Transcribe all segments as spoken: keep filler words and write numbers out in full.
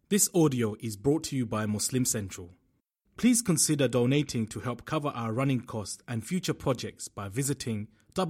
This audio is brought to you by Muslim Central. Please consider donating to help cover our running costs and future projects by visiting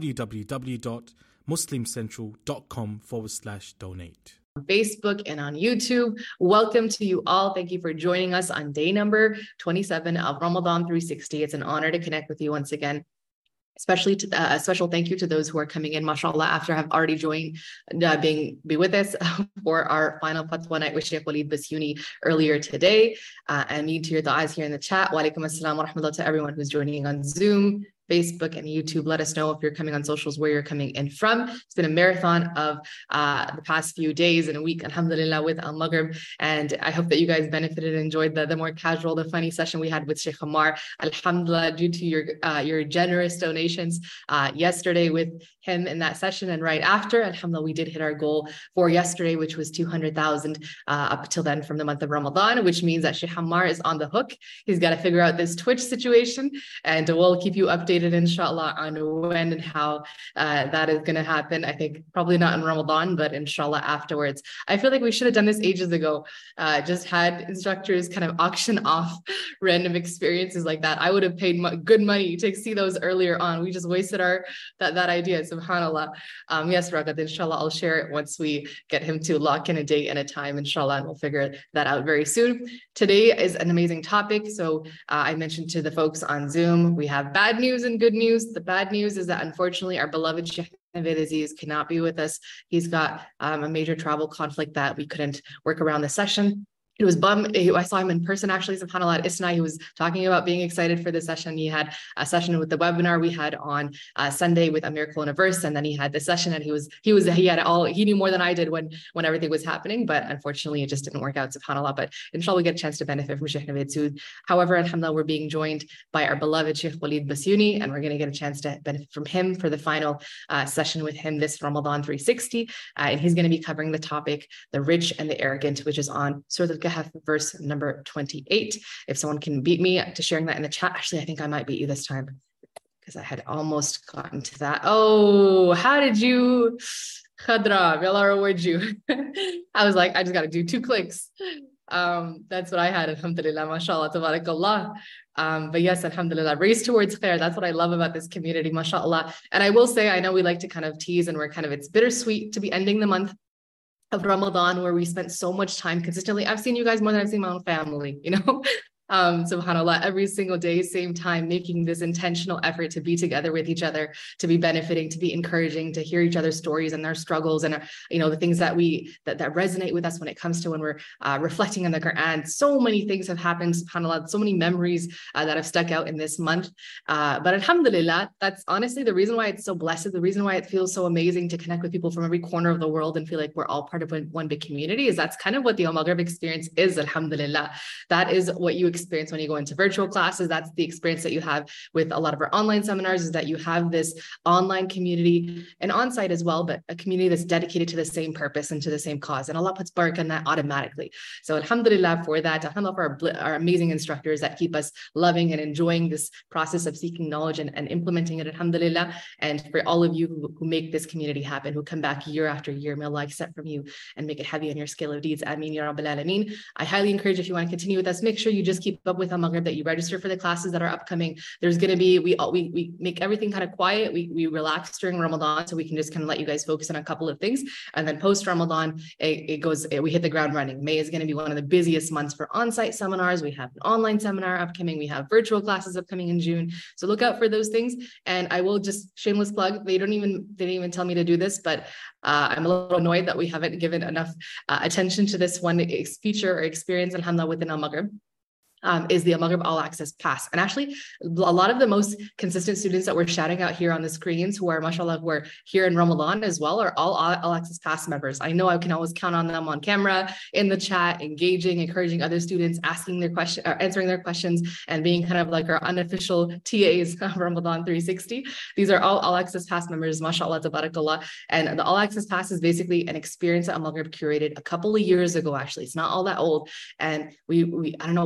www.muslimcentral.com forward slash donate. Facebook and on YouTube. Welcome to you all. Thank you for joining us on day number twenty-seven of Ramadan three sixty. It's an honor to connect with you once again. Especially to, uh, a special thank you to those who are coming in, mashallah, after have already joined, uh, being be with us for our final fatwa night with Sheikh Walid Basuni earlier today. Uh, and need to your du'as here in the chat. Wa alaikum assalam wa rahmatullah to everyone who's joining on Zoom, Facebook, and YouTube. Let us know if you're coming on socials where you're coming in from. It's been a marathon of uh, the past few days and a week, alhamdulillah, with Al Maghrib. And I hope that you guys benefited and enjoyed the, the more casual, the funny session we had with Sheikh Ammar. Alhamdulillah, due to your uh, your generous donations uh, yesterday with him in that session and right after, alhamdulillah, we did hit our goal for yesterday, which was two hundred thousand uh, up till then from the month of Ramadan, which means that Sheikh Ammar is on the hook. He's got to figure out this Twitch situation, and we'll keep you updated inshallah on when and how uh, that is going to happen. I think probably not in Ramadan, but inshallah afterwards. I feel like we should have done this ages ago. Uh, just had instructors kind of auction off random experiences like that. I would have paid mo- good money to see those earlier on. We just wasted our that, that idea, subhanallah. Um, yes, Ragat, inshallah, I'll share it once we get him to lock in a date and a time, inshallah, and we'll figure that out very soon. Today is an amazing topic. So uh, I mentioned to the folks on Zoom, we have bad news and good news. The bad news is that unfortunately our beloved Sheikh Navaid Aziz cannot be with us. He's got um, a major travel conflict that we couldn't work around the session. It was bum. I saw him in person actually, subhanAllah, at ISNA. He was talking about being excited for the session. He had a session with the webinar we had on uh, Sunday with A Miracle in a Verse, and then he had the session, and he was he was he had all he knew more than I did when when everything was happening. But unfortunately, it just didn't work out, subhanAllah. But inshallah, we get a chance to benefit from Sheikh Navaid Sood. However, alhamdulillah, we're being joined by our beloved Sheikh Walid Basuni, and we're going to get a chance to benefit from him for the final uh, session with him this Ramadan three sixty, uh, and he's going to be covering the topic, the rich and the arrogant, which is on Surah Al-Kahf, verse number twenty-eight. If someone can beat me to sharing that in the chat, actually, I think I might beat you this time because I had almost gotten to that. Oh, how did you, Khadra, I'll reward you. I was like, I just got to do two clicks. Um, that's what I had, alhamdulillah, mashallah, tabarakallah. Um, but yes, alhamdulillah, race towards khair. That's what I love about this community, mashallah. And I will say, I know we like to kind of tease and we're kind of, it's bittersweet to be ending the month of Ramadan where we spent so much time consistently. I've seen you guys more than I've seen my own family, you know, um, subhanAllah, every single day, same time, making this intentional effort to be together with each other, to be benefiting, to be encouraging, to hear each other's stories and their struggles and, you know, the things that we, that, that resonate with us when it comes to when we're uh, reflecting on the Quran. So many things have happened, subhanAllah, so many memories uh, that have stuck out in this month. Uh, but alhamdulillah, that's honestly the reason why it's so blessed, the reason why it feels so amazing to connect with people from every corner of the world and feel like we're all part of one, one big community, is that's kind of what the Al Maghrib experience is, alhamdulillah. That is what you experience when you go into virtual classes. That's the experience that you have with a lot of our online seminars, is that you have this online community and on-site as well, but a community that's dedicated to the same purpose and to the same cause. And Allah puts barakah in that automatically. So alhamdulillah for that, alhamdulillah for our, our amazing instructors that keep us loving and enjoying this process of seeking knowledge and, and implementing it, alhamdulillah. And for all of you who, who make this community happen, who come back year after year, may Allah accept from you and make it heavy on your scale of deeds. Ameen ya Rabbil Alameen. I highly encourage, if you want to continue with us, make sure you just keep up with Al Maghrib, that you register for the classes that are upcoming. There's going to be, we we we make everything kind of quiet. We we relax during Ramadan, so we can just kind of let you guys focus on a couple of things. And then post Ramadan, it, it goes, it, we hit the ground running. May is going to be one of the busiest months for on-site seminars. We have an online seminar upcoming. We have virtual classes upcoming in June. So look out for those things. And I will just shameless plug. They don't even they didn't even tell me to do this, but uh, I'm a little annoyed that we haven't given enough uh, attention to this one feature or experience, alhamdulillah, within Al Maghrib. Um, is the Al Maghrib All Access Pass. And actually, a lot of the most consistent students that we're shouting out here on the screens, who are, mashallah, who are here in Ramadan as well, are all All Access Pass members. I know I can always count on them on camera, in the chat, engaging, encouraging other students, asking their questions, or answering their questions, and being kind of like our unofficial T As of Ramadan three sixty. These are all All Access Pass members, mashallah, tabarakallah. And the All Access Pass is basically an experience that Al Maghrib curated a couple of years ago, actually. It's not all that old. And we, we I don't know why we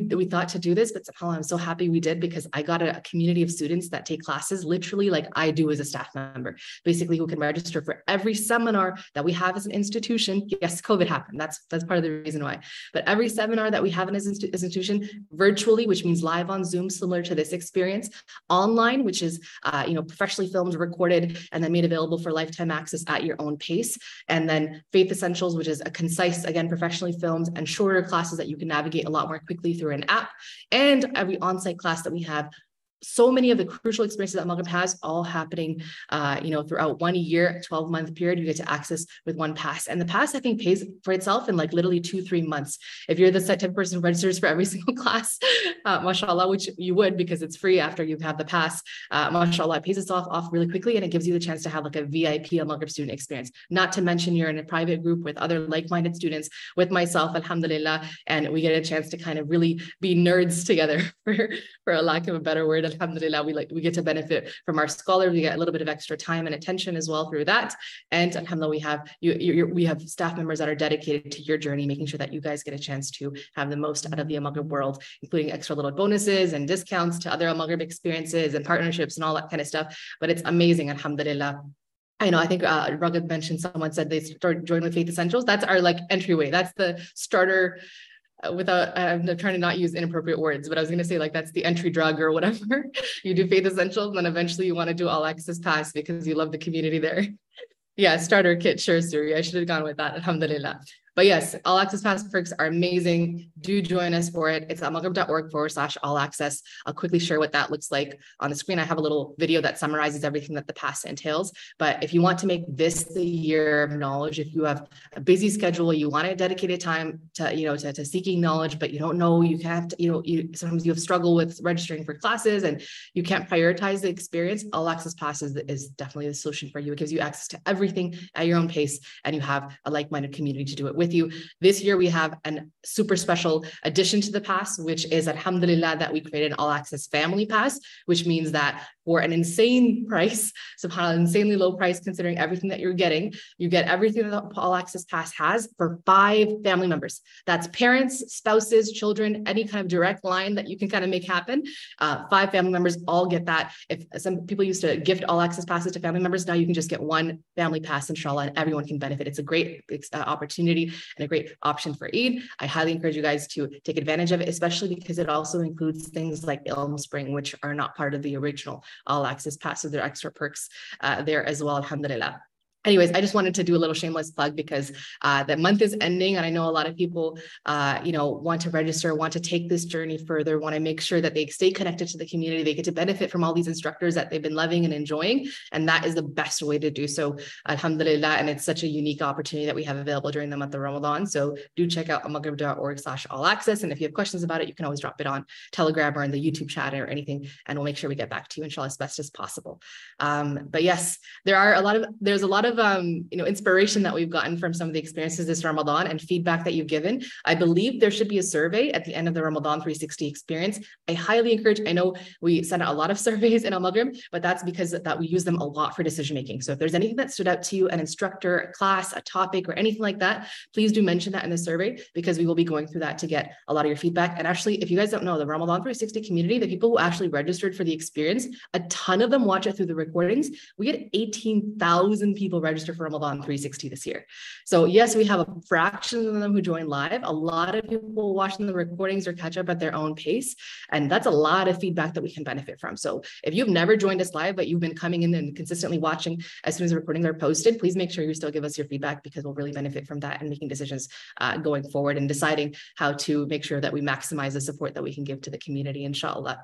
we thought to do this, but somehow I'm so happy we did, because I got a, a community of students that take classes literally like I do as a staff member, basically, who can register for every seminar that we have as an institution. Yes, COVID happened. That's that's part of the reason why. But every seminar that we have in as an institution, virtually, which means live on Zoom, similar to this experience, online, which is uh, you know, professionally filmed, recorded, and then made available for lifetime access at your own pace. And then Faith Essentials, which is a concise, again, professionally filmed and shorter classes that you can navigate a lot more quickly through an app. And every on-site class that we have, so many of the crucial experiences that Maghreb has, all happening, uh, you know, throughout one year, twelve month period, you get to access with one pass. And the pass, I think, pays for itself in like literally two, three months. If you're the type of person who registers for every single class, uh, mashallah, which you would, because it's free after you have the pass, uh, mashallah, it pays itself off really quickly. And it gives you the chance to have like a V I P, a Maghreb student experience. Not to mention you're in a private group with other like-minded students, with myself, alhamdulillah, and we get a chance to kind of really be nerds together, for, for a lack of a better word. Alhamdulillah, we like we get to benefit from our scholars. We get a little bit of extra time and attention as well through that. And alhamdulillah, we have you, you we have staff members that are dedicated to your journey, making sure that you guys get a chance to have the most out of the Al Maghrib world, including extra little bonuses and discounts to other Al Maghrib experiences and partnerships and all that kind of stuff. But it's amazing, alhamdulillah. I know, I think uh, Raghav mentioned, someone said they start join with Faith Essentials. That's our like entryway. That's the starter. Without, I'm trying to not use inappropriate words, but I was going to say like that's the entry drug or whatever. You do Faith Essentials, and then eventually you want to do All Access Pass because you love the community there. Yeah, starter kit, sure, Suri. I should have gone with that, alhamdulillah. But yes, All Access Pass perks are amazing. Do join us for it. It's at maghrib.org forward slash all access. I'll quickly share what that looks like on the screen. I have a little video that summarizes everything that the pass entails. But if you want to make this the year of knowledge, if you have a busy schedule, you want a dedicated time to, you know, to, to seeking knowledge, but you don't know, you can't, you know, you sometimes you have struggle with registering for classes and you can't prioritize the experience, All Access Pass is, is definitely the solution for you. It gives you access to everything at your own pace, and you have a like-minded community to do it with you. This year, we have a super special addition to the pass, which is alhamdulillah that we created an All Access Family Pass, which means that for an insane price, subhanAllah, insanely low price, considering everything that you're getting, you get everything that the All Access Pass has for five family members. That's parents, spouses, children, any kind of direct line that you can kind of make happen. Uh, five family members all get that. If some people used to gift All Access Passes to family members, now you can just get one family pass, inshallah, and everyone can benefit. It's a great uh, opportunity and a great option for Eid. I highly encourage you guys to take advantage of it, especially because it also includes things like Ilm Spring, which are not part of the original All Access Pass, so there are extra perks uh, there as well, alhamdulillah. Anyways, I just wanted to do a little shameless plug because uh, the month is ending, and I know a lot of people, uh, you know, want to register, want to take this journey further, want to make sure that they stay connected to the community. They get to benefit from all these instructors that they've been loving and enjoying, and that is the best way to do so, alhamdulillah. And it's such a unique opportunity that we have available during the month of Ramadan. So do check out maghrib.org slash all access. And if you have questions about it, you can always drop it on Telegram or in the YouTube chat or anything, and we'll make sure we get back to you, inshallah, as best as possible. Um, but yes, there are a lot of, there's a lot of Um, you know, inspiration that we've gotten from some of the experiences this Ramadan and feedback that you've given. I believe there should be a survey at the end of the Ramadan three sixty experience. I highly encourage, I know we send out a lot of surveys in Al Maghrib, but that's because that we use them a lot for decision making. So if there's anything that stood out to you, an instructor, a class, a topic, or anything like that, please do mention that in the survey, because we will be going through that to get a lot of your feedback. And actually, if you guys don't know, the Ramadan three sixty community, the people who actually registered for the experience, a ton of them watch it through the recordings. We had eighteen thousand people register for Ramadan three sixty this year. So yes, we have a fraction of them who join live. A lot of people watching the recordings or catch up at their own pace. And that's a lot of feedback that we can benefit from. So if you've never joined us live, but you've been coming in and consistently watching as soon as the recordings are posted, please make sure you still give us your feedback, because we'll really benefit from that and making decisions uh, going forward and deciding how to make sure that we maximize the support that we can give to the community, inshallah.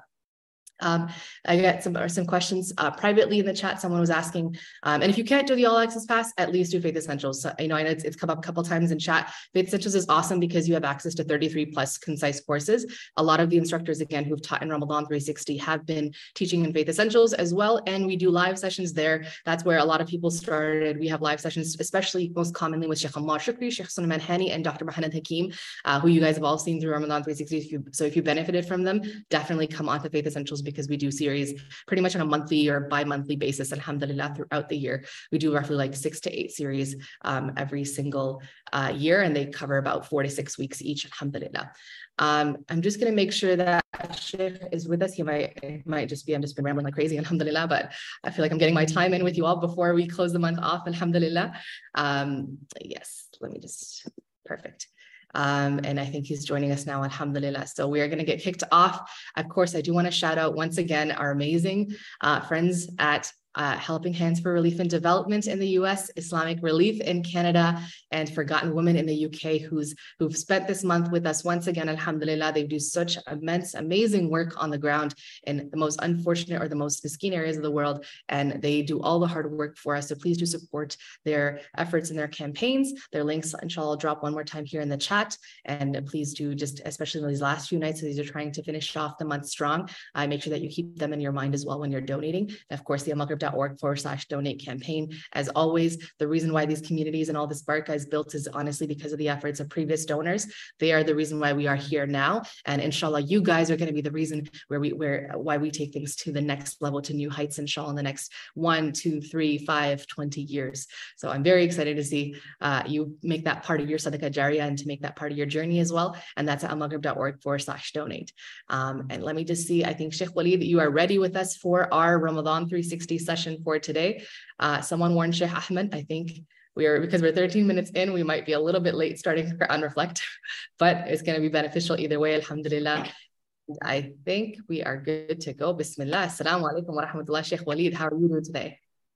Um, I got some, some questions uh, privately in the chat. Someone was asking, um, and if you can't do the All Access Pass, at least do Faith Essentials. So, you know, I know it's, it's come up a couple times in chat. Faith Essentials is awesome because you have access to thirty-three plus concise courses. A lot of the instructors, again, who've taught in Ramadan three sixty have been teaching in Faith Essentials as well. And we do live sessions there. That's where a lot of people started. We have live sessions, especially most commonly with Sheikh Ammar Shukri, Sheikh Sulaiman Hani, and Doctor Mohanad Hakim, uh, who you guys have all seen through Ramadan three sixty. If you, so if you benefited from them, definitely come on to Faith Essentials, because we do series pretty much on a monthly or bi-monthly basis, alhamdulillah, throughout the year. We do roughly like six to eight series um, every single uh, year, and they cover about four to six weeks each, alhamdulillah. Um, I'm just going to make sure that Sheikh is with us. He might, it might just be, I'm just been rambling like crazy, alhamdulillah, but I feel like I'm getting my time in with you all before we close the month off, alhamdulillah. Um, yes, let me just, perfect. Um, and I think he's joining us now, alhamdulillah. So we are going to get kicked off. Of course, I do want to shout out once again our amazing uh, friends at Uh, Helping Hands for Relief and Development in the U S, Islamic Relief in Canada, and Forgotten Women in the U K, who's who've spent this month with us once again, alhamdulillah. They do such immense, amazing work on the ground in the most unfortunate or the most miskin areas of the world, and they do all the hard work for us. So please do support their efforts and their campaigns. Their links, inshallah, I'll drop one more time here in the chat, and please do, just especially in these last few nights as you're trying to finish off the month strong, uh, make sure that you keep them in your mind as well when you're donating. And of course, the Al-Maghrib.org forward slash donate campaign. As always, the reason why these communities and all this baraka is built is honestly because of the efforts of previous donors. They are the reason why we are here now. And inshallah, you guys are going to be the reason where we where why we take things to the next level, to new heights, inshallah, in the next one, two, three, five, twenty years. So I'm very excited to see uh, you make that part of your sadaqah jariyah and to make that part of your journey as well. And that's at almaghrib.org forward slash donate. Um, and let me just see, I think Sheikh Walid, you are ready with us for our Ramadan three sixty session for today. Uh, someone warned Sheikh Ahmed, I think we are, because we're thirteen minutes in, we might be a little bit late starting Quran Reflect, but it's going to be beneficial either way, alhamdulillah. I think we are good to go. Bismillah. Assalamu alaikum wa rahmatullah. Sheikh Walid, how are you doing today?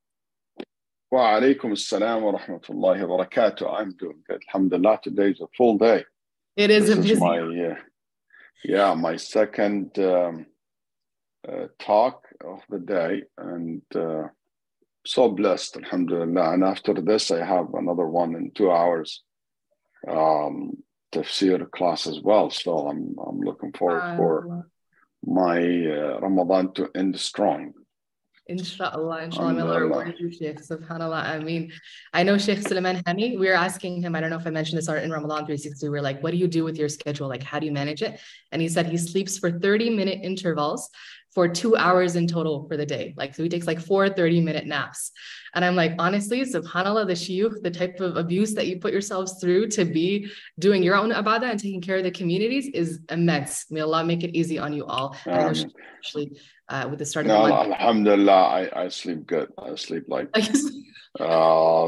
Wa alaikum assalam wa rahmatullahi wa barakatuh. I'm doing good. Alhamdulillah, today is a full day. It is this a busy is my, uh, yeah, my second um, uh, talk of the day, and uh, so blessed, alhamdulillah. And after this, I have another one in two hours, um, tafsir class as well. So I'm I'm looking forward uh, for my uh, Ramadan to end strong. Inshallah, inshallah, may Allah reward you, Sheikh. Subhanallah. I mean, I know Sheikh Suleiman Hani, we were asking him, I don't know if I mentioned this in Ramadan three sixty, we were like, what do you do with your schedule? Like, how do you manage it? And he said he sleeps for thirty minute intervals for two hours in total for the day. Like, so he takes like four thirty minute naps. And I'm like, honestly, subhanAllah, the shiyukh, the type of abuse that you put yourselves through to be doing your own ibadah and taking care of the communities is immense. May Allah make it easy on you all. Um, I know especially uh, with the start of no, the month. Alhamdulillah, I, I sleep good. I sleep like uh,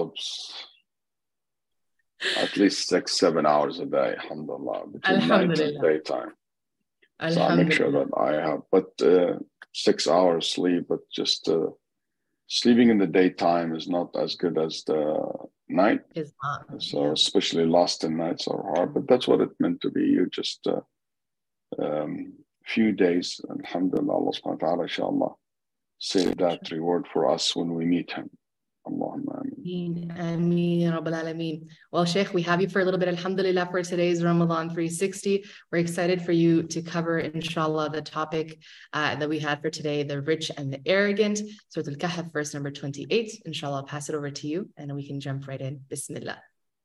at least six, seven hours a day, alhamdulillah, between night and daytime. So I make sure that I have, but uh, six hours sleep, but just uh, sleeping in the daytime is not as good as the night. It's not, so yeah. Especially last in nights are hard, but that's what it meant to be. You just uh, um, few days, alhamdulillah, Allah subhanahu wa ta'ala, inshallah, save that reward for us when we meet him. Allahumma ameen. Ameen, Rabbil Alameen. Well, Sheikh, we have you for a little bit, alhamdulillah, for today's Ramadan three sixty. We're excited for you to cover, inshallah, the topic uh, that we had for today, the rich and the arrogant. Surah Al-Kahf, verse number twenty-eight. Inshallah, I'll pass it over to you and we can jump right in. Bismillah.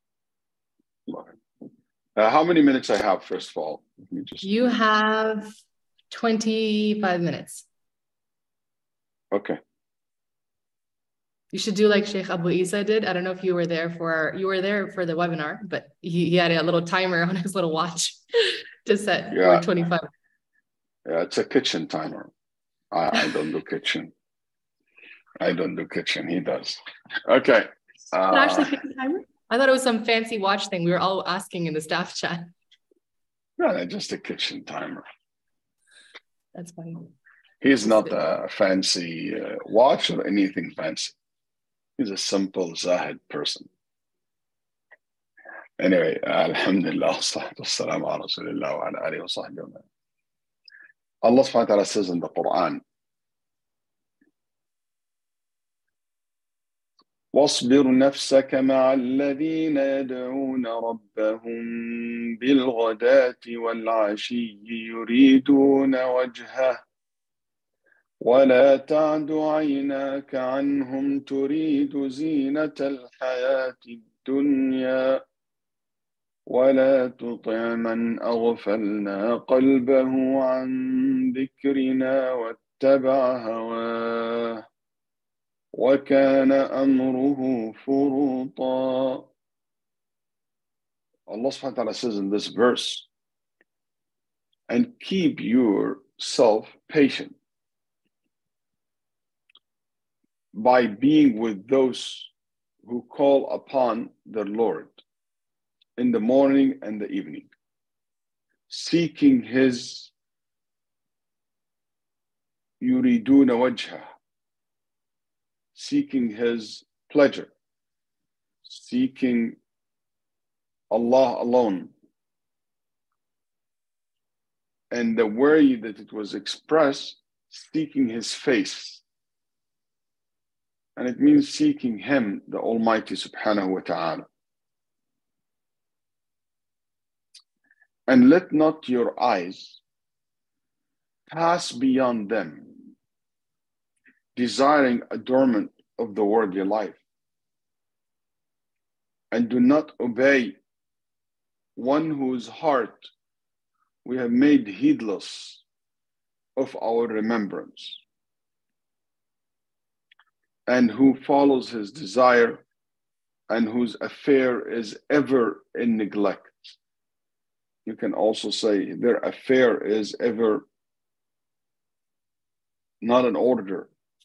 Uh, how many minutes I have, first of all? Let me just... You have twenty-five minutes. Okay. You should do like Sheikh Abu Isa did. I don't know if you were there for, you were there for the webinar, but he, he had a little timer on his little watch to set yeah. for twenty-five. Yeah, it's a kitchen timer. I, I don't do kitchen. I don't do kitchen. He does. Okay. Uh, actually pick the timer? I thought it was some fancy watch thing. We were all asking in the staff chat. No, just a kitchen timer. That's funny. He's not a fancy uh, watch or anything fancy. He's a simple Zahid person. Anyway, alhamdulillah, salatu wassalamu ala rasulillah wa ala alihi wa sahbihi. Allah subhanahu wa ta'ala says in the Quran, واصبر نفسك مع الذين يدعون ربهم بالغداة والعشي يريدون وجهه ولا تعد عيناك عنهم تريد زينة الحياة الدنيا ولا تطع من أغفلنا قلبه عن ذكرنا واتبع هواه وكان أمره فرطا. Allah subhanahu wa ta'ala says in this verse, and keep yourself patient by being with those who call upon their Lord in the morning and the evening, seeking His yuriduna wajha, seeking His pleasure, seeking Allah alone. And the way that it was expressed, seeking His face. And it means seeking Him, the Almighty subhanahu wa ta'ala. And let not your eyes pass beyond them, desiring adornment of the worldly life. And do not obey one whose heart we have made heedless of our remembrance, and who follows his desire, and whose affair is ever in neglect. You can also say their affair is ever not in order.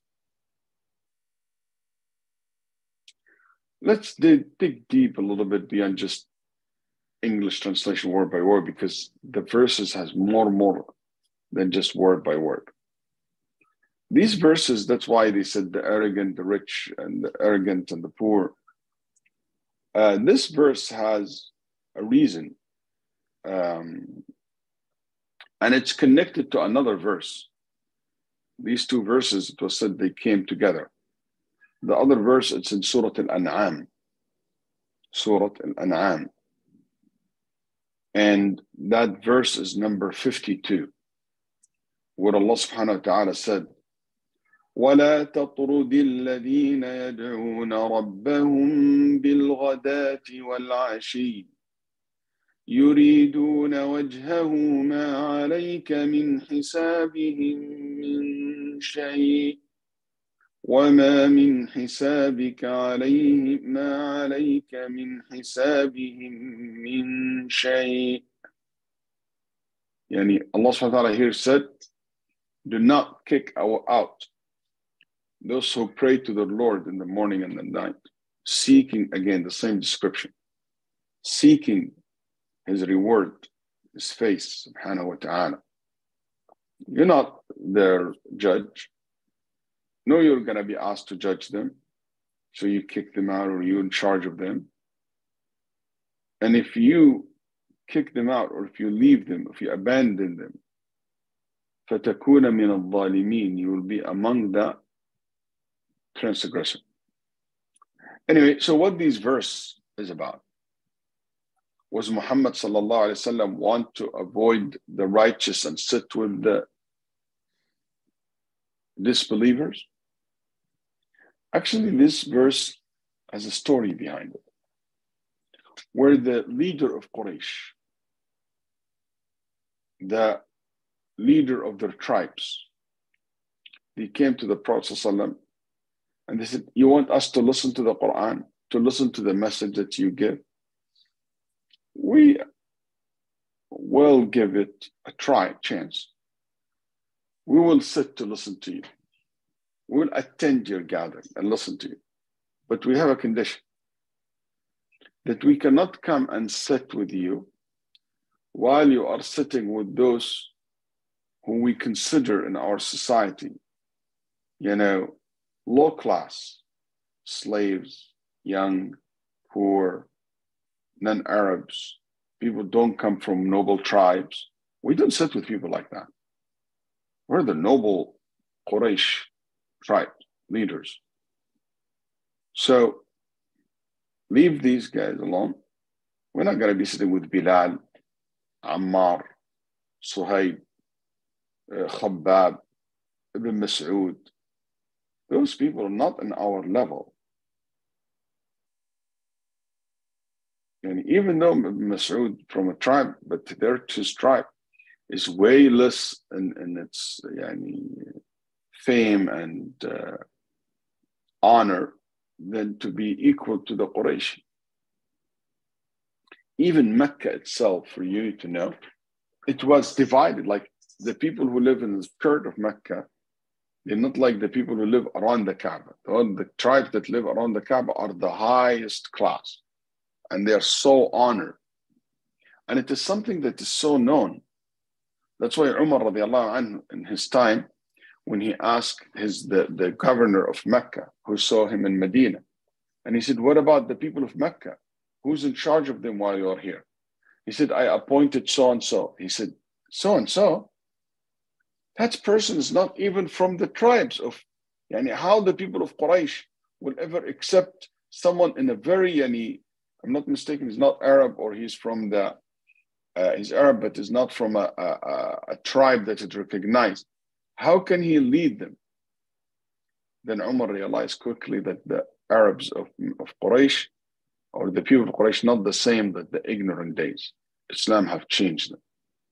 Let's dig, dig deep a little bit beyond just English translation word by word, because the verses has more and more than just word by word. These verses, that's why they said the arrogant, the rich, and the arrogant and the poor. Uh, this verse has a reason, um, and it's connected to another verse. These two verses, it was said they came together. The other verse, it's in Surah Al-An'am. Surah Al-An'am. And that verse is number fifty-two, where Allah subhanahu wa ta'ala said, وَلَا تَطْرُدِ الَّذِينَ يَدْعُونَ رَبَّهُم بِالْغَدَاةِ وَالْعَشِيِّ يُرِيدُونَ وَجْهَهُ مَا عَلَيْكَ مِنْ حِسَابِهِم مِّن شَيْءٍ وَمَا مِنْ حِسَابِكَ عَلَيْهِمْ مَا عَلَيْكَ مِنْ حِسَابِهِم مِّن شَيْءٍ. Yani Allah subhanahu wa ta'ala here said, do not kick out those who pray to the Lord in the morning and the night, seeking, again, the same description, seeking His reward, His face, subhanahu wa ta'ala. You're not their judge. No, you're going to be asked to judge them. So you kick them out, or you're in charge of them. And if you kick them out, or if you leave them, if you abandon them, فَتَكُونَ مِنَ الظَّالِمِينَ, you will be among the transgressors. Anyway, so what this verse is about, was Muhammad sallallahu alaihi wasallam want to avoid the righteous and sit with the disbelievers? Actually, this verse has a story behind it, where the leader of Quraysh, the leader of their tribes, they came to the Prophet ﷺ and they said, you want us to listen to the Quran, to listen to the message that you give? We will give it a try, chance. We will sit to listen to you. We will attend your gathering and listen to you. But we have a condition, that we cannot come and sit with you while you are sitting with those who we consider in our society, you know, low class, slaves, young, poor, non-Arabs, people don't come from noble tribes. We don't sit with people like that. We're the noble Quraysh tribe leaders. So leave these guys alone. We're not going to be sitting with Bilal, Ammar, Suhaib, uh, Khabbab, Ibn Mas'ud. Those people are not in our level. And even though Ibn Mas'ud from a tribe, but their his tribe is way less in, in its yani, fame and uh, honor than to be equal to the Quraysh. Even Mecca itself, for you to know, it was divided. Like the people who live in the skirt of Mecca, they're not like the people who live around the Kaaba. All the tribes that live around the Kaaba are the highest class, and they're so honored. And it is something that is so known. That's why Umar radiallahu anhu, in his time, when he asked his the, the governor of Mecca, who saw him in Medina, and he said, what about the people of Mecca? Who's in charge of them while you're here? He said, I appointed so-and-so. He said, so-and-so? That person is not even from the tribes of, yani, how the people of Quraysh will ever accept someone in a very, yani, I'm not mistaken, he's not Arab, or he's from the, uh, he's Arab, but is not from a, a, a tribe that is recognized. How can he lead them? Then Umar realized quickly that the Arabs of, of Quraysh, or the people of Quraysh, not the same that the ignorant days. Islam have changed them.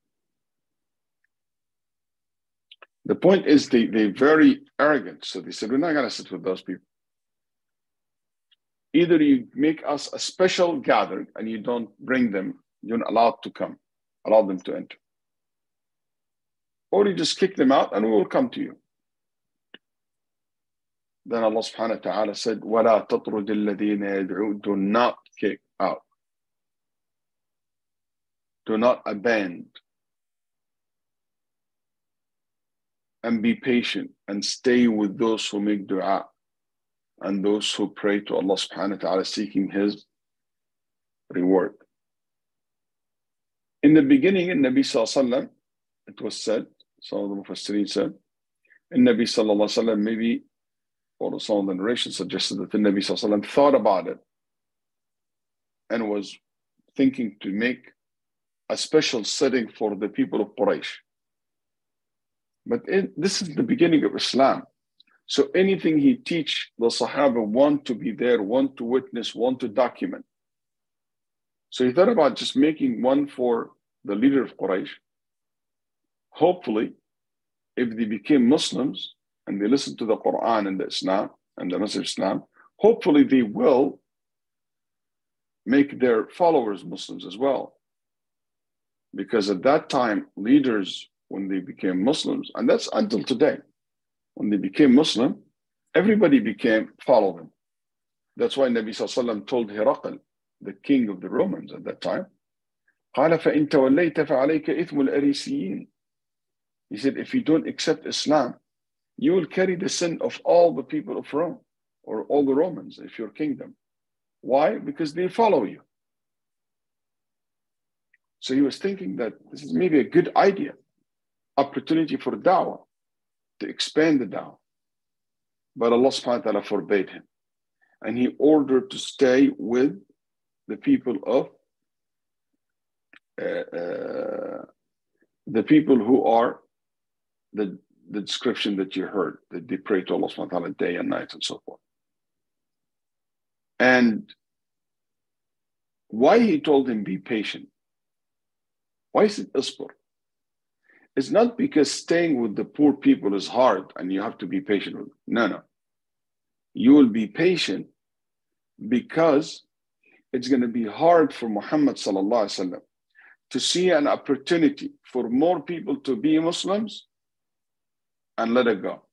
The point is they, they're very arrogant. So they said, we're not going to sit with those people. Either you make us a special gathering and you don't bring them, you're not allowed to come, allow them to enter. Or you just kick them out and we will come to you. Then Allah subhanahu wa ta'ala said, وَلَا تَطْرُدِ الَّذِينَ يَدْعُونَ. Do not kick out. Do not abandon. And be patient and stay with those who make dua and those who pray to Allah subhanahu wa ta'ala seeking His reward. In the beginning, in Nabi sallallahu alayhi wa sallam, it was said, some of the Mufassirin said, in Nabi sallallahu alayhi wa sallam, maybe, or some of the narrations suggested that the Nabi sallallahu alayhi wa sallam thought about it and was thinking to make a special setting for the people of Quraysh. But it, this is the beginning of Islam. So anything he teach, the Sahaba want to be there, want to witness, want to document. So he thought about just making one for the leader of Quraysh. Hopefully, if they became Muslims and they listen to the Quran and the Islam and the message of Islam, hopefully they will make their followers Muslims as well. Because at that time, leaders, when they became Muslims, and that's until today, when they became Muslim, everybody became follow them. That's why Nabi sallallahu alaihi wasallam told Hiraqal, the king of the Romans at that time, قال فإن توليت فعليك إثم الأريسيين. He said, if you don't accept Islam, you will carry the sin of all the people of Rome, or all the Romans, if your kingdom. Why? Because they follow you. So he was thinking that this is maybe a good idea, opportunity for da'wah, to expand the da'wah. But Allah subhanahu wa ta'ala forbade him. And he ordered to stay with the people of, uh, uh, the people who are the, the description that you heard, that they pray to Allah subhanahu wa ta'ala day and night and so forth. And why he told him be patient? Why is it isbur? It's not because staying with the poor people is hard and you have to be patient with them. No, no. You will be patient because it's going to be hard for Muhammad sallallahu alaihi wasallam to see an opportunity for more people to be Muslims and let it go.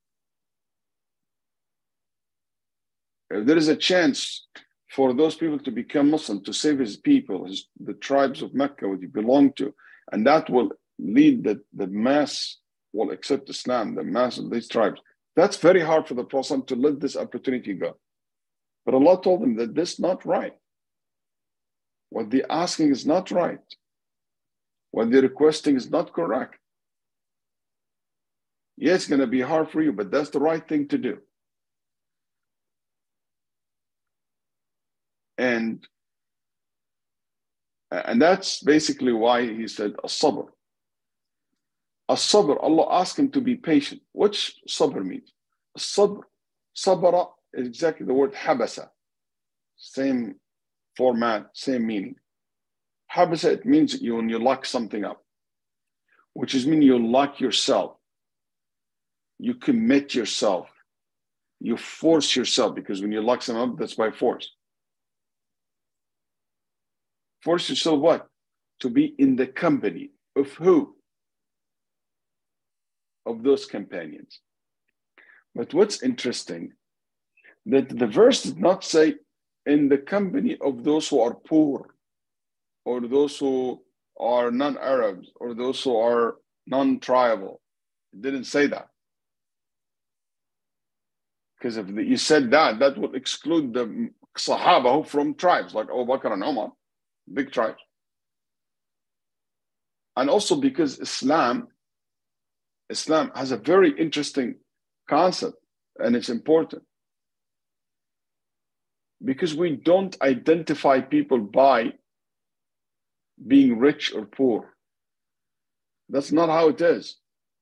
If there is a chance for those people to become Muslim, to save his people, his, the tribes of Mecca which he belonged to, and that will lead that the mass will accept Islam, the mass of these tribes. That's very hard for the Prophet to let this opportunity go. But Allah told him that this is not right. What they're asking is not right. What they're requesting is not correct. Yes, it's going to be hard for you, but that's the right thing to do. And, and that's basically why he said as-sabr. As-sabr, Allah asked him to be patient. Which sabr means? As-sabr, sabara is exactly the word habasa. Same format, same meaning. Habasa, it means you when you lock something up, which is mean you lock yourself. You commit yourself. You force yourself, because when you lock someone up, that's by force. Force yourself what? To be in the company of who? Of those companions. But what's interesting, that the verse did not say in the company of those who are poor, or those who are non-Arabs, or those who are non-tribal. It didn't say that. Because if you said that, that would exclude the Sahaba from tribes, like Abu Bakr and Umar, big tribes. And also because Islam, Islam has a very interesting concept, and it's important. Because we don't identify people by being rich or poor. That's not how it is.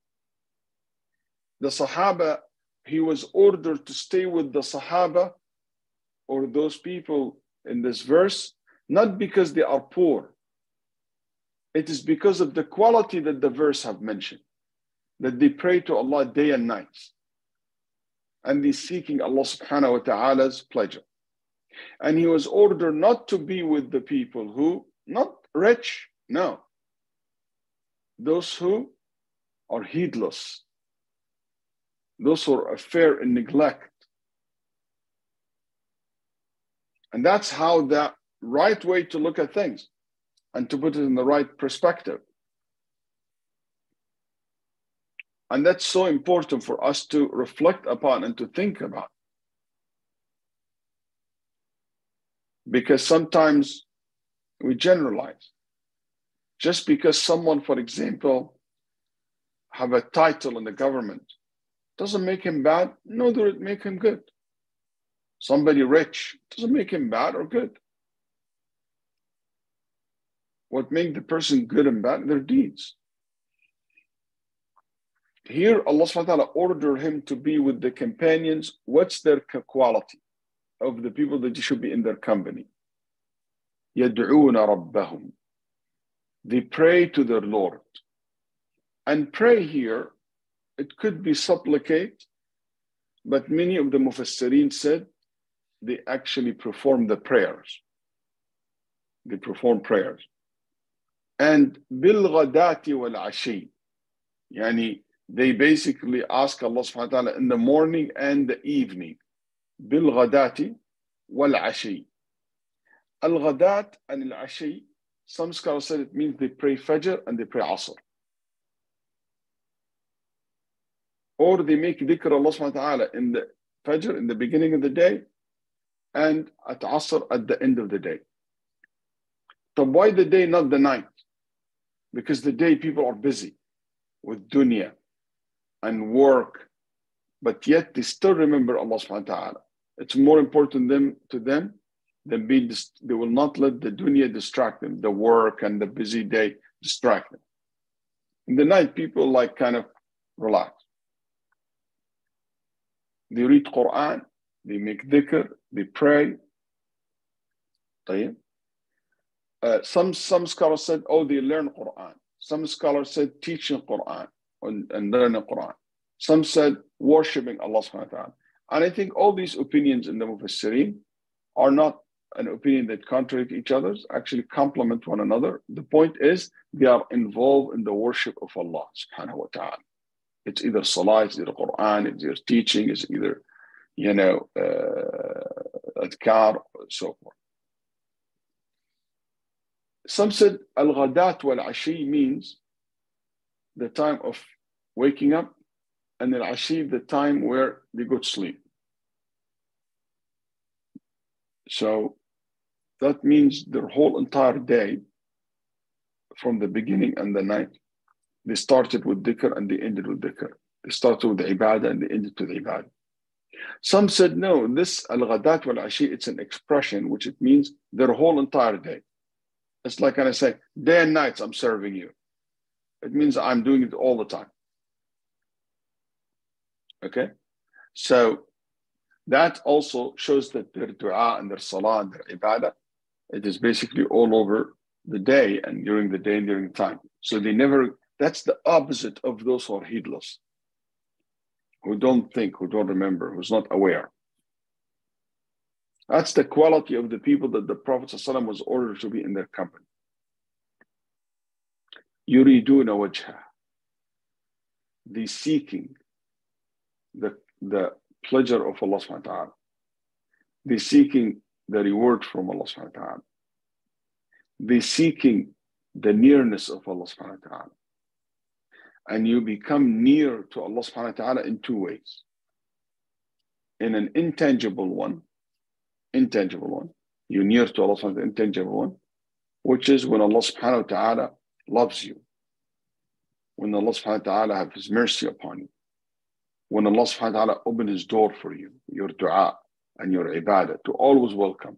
The Sahaba, he was ordered to stay with the Sahaba, or those people in this verse, not because they are poor. It is because of the quality that the verse have mentioned, that they pray to Allah day and night, and they seeking Allah subhanahu wa ta'ala's pleasure. And he was ordered not to be with the people who, not rich, no, those who are heedless, those who are affair and neglect. And that's how the right way to look at things, and to put it in the right perspective. And that's so important for us to reflect upon and to think about. Because sometimes we generalize. Just because someone, for example, have a title in the government, doesn't make him bad, nor does it make him good. Somebody rich doesn't make him bad or good. What makes the person good and bad? Their deeds. Here, Allah subhanahu wa ta'ala ordered him to be with the companions. What's their quality of the people that you should be in their company? يَدْعُونَ رَبَّهُمْ. They pray to their Lord. And pray here, it could be supplicate, but many of the Mufassirin said they actually perform the prayers. They perform prayers. And بِالْغَدَاةِ وَالْعَشِيِّ, yani they basically ask Allah subhanahu wa ta'ala in the morning and the evening. بِالْغَدَاةِ وَالْعَشِيِّ. Al-Ghadat and Al-Ashi, some scholars said it means they pray Fajr and they pray Asr. Or they make dhikr Allah subhanahu wa ta'ala in the Fajr, in the beginning of the day, and at Asr at the end of the day. So why the day, not the night? Because the day people are busy with dunya and work, but yet they still remember Allah subhanahu wa ta'ala. It's more important them, to them than be, they will not let the dunya distract them, the work and the busy day distract them. In the night, people like kind of relax. They read Quran, they make dhikr, they pray. Uh, some, some scholars said, oh, they learn Quran. Some scholars said teaching Quran and, and learning Quran. Some said worshipping Allah subhanahu wa ta'ala. And I think all these opinions in the Mufassirin are not an opinion that contradict each other, actually complement one another. The point is they are involved in the worship of Allah subhanahu wa ta'ala. It's either salah, it's either Quran, it's either teaching, it's either, you know, uh, adhkar, so forth. Some said al-ghadat wal-ashi means the time of waking up, and al-ashi the time where they go to sleep. So that means their whole entire day, from the beginning and the night, they started with dhikr and they ended with dhikr. They started with the ibadah and they ended with the ibadah. Some said, no, this al-ghadat wal-ashi, it's an expression which it means their whole entire day. It's like when I say, day and nights I'm serving you. It means I'm doing it all the time. Okay? So that also shows that their dua and their salah and their ibadah, it is basically all over the day and during the day and during the time. So they never, that's the opposite of those who are heedless. who don't think, who don't remember, who's not aware. That's the quality of the people that the Prophet ﷺ was ordered to be in their company. Yuriduna wajha. They seeking the, the pleasure of Allah subhanahu wa ta'ala. They seeking the reward from Allah subhanahu wa ta'ala. They seeking the nearness of Allah subhanahu wa ta'ala. And you become near to Allah subhanahu wa ta'ala in two ways. In an intangible one, intangible one, you're near to Allah subhanahu wa ta'ala, intangible one, which is when Allah subhanahu wa ta'ala loves you. When Allah subhanahu wa ta'ala has His mercy upon you. When Allah subhanahu wa ta'ala open His door for you, your dua and your ibadah to always welcome.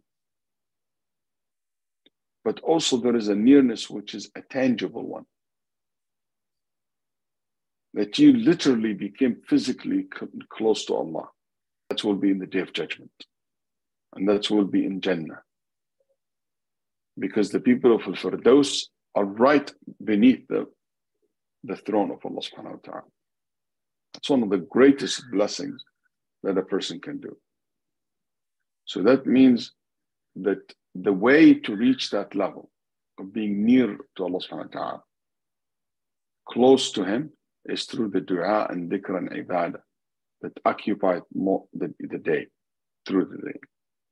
But also there is a nearness which is a tangible one. That you literally became physically close to Allah. That will be in the Day of Judgment. And that will be in Jannah. Because the people of Al-Firdaus are right beneath the, the throne of Allah subhanahu wa ta'ala. It's one of the greatest blessings that a person can do. So that means that the way to reach that level of being near to Allah subhanahu wa ta'ala, close to Him, is through the dua and dhikr and ibadah that occupy more the, the day, through the day.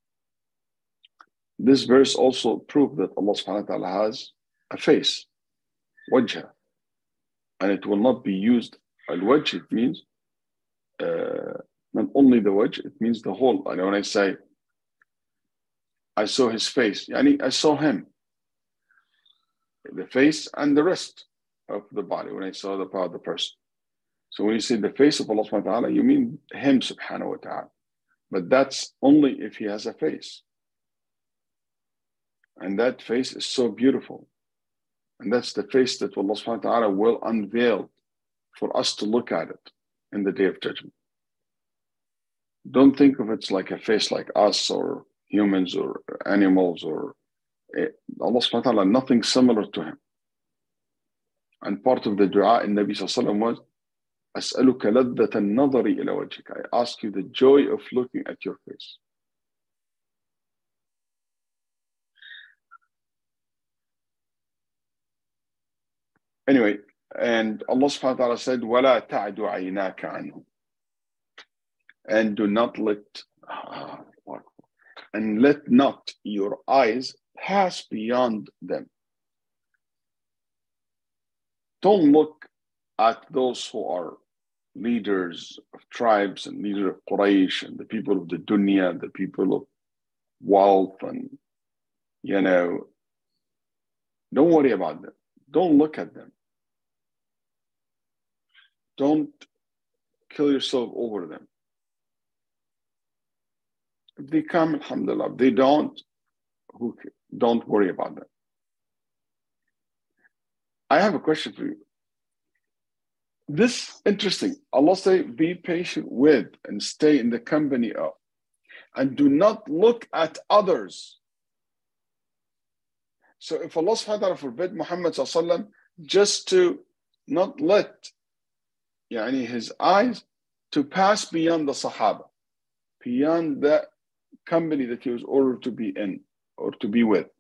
This verse also proves that Allah subhanahu wa ta'ala has a face, wajha, and it will not be used. Al-wajh, it means uh, not only the wajh, it means the whole. And when I say, I saw his face, yani I saw him, the face and the rest of the body, when I saw the part of the person. So when you say the face of Allah subhanahu wa ta'ala, you mean Him subhanahu wa ta'ala. But that's only if He has a face. And that face is so beautiful. And that's the face that Allah subhanahu wa ta'ala will unveil for us to look at it in the Day of Judgment. Don't think of it like a face like us or humans or animals or eh, Allah subhanahu wa ta'ala, nothing similar to Him. And part of the dua in Nabi sallallahu alayhi wa sallam was, أسألك لذة النظر إلى وجهك. I ask you the joy of looking at your face. Anyway, and Allah subhanahu wa ta'ala said, وَلَا تَعْدُ عَيْنَاكَ عَنْهُ. And do not let, and let not your eyes pass beyond them. Don't look at those who are leaders of tribes and leaders of Quraysh and the people of the dunya, the people of wealth, and, you know, don't worry about them. Don't look at them. Don't kill yourself over them. If they come, alhamdulillah. If they don't, who, don't worry about them. I have a question for you. This interesting. Allah say, be patient with and stay in the company of, and do not look at others. So if Allah subhanahu wa ta'ala forbid Muhammad sallallahu alaihi wasallam just to not let yani, his eyes to pass beyond the Sahaba, beyond the company that he was ordered to be in or to be with.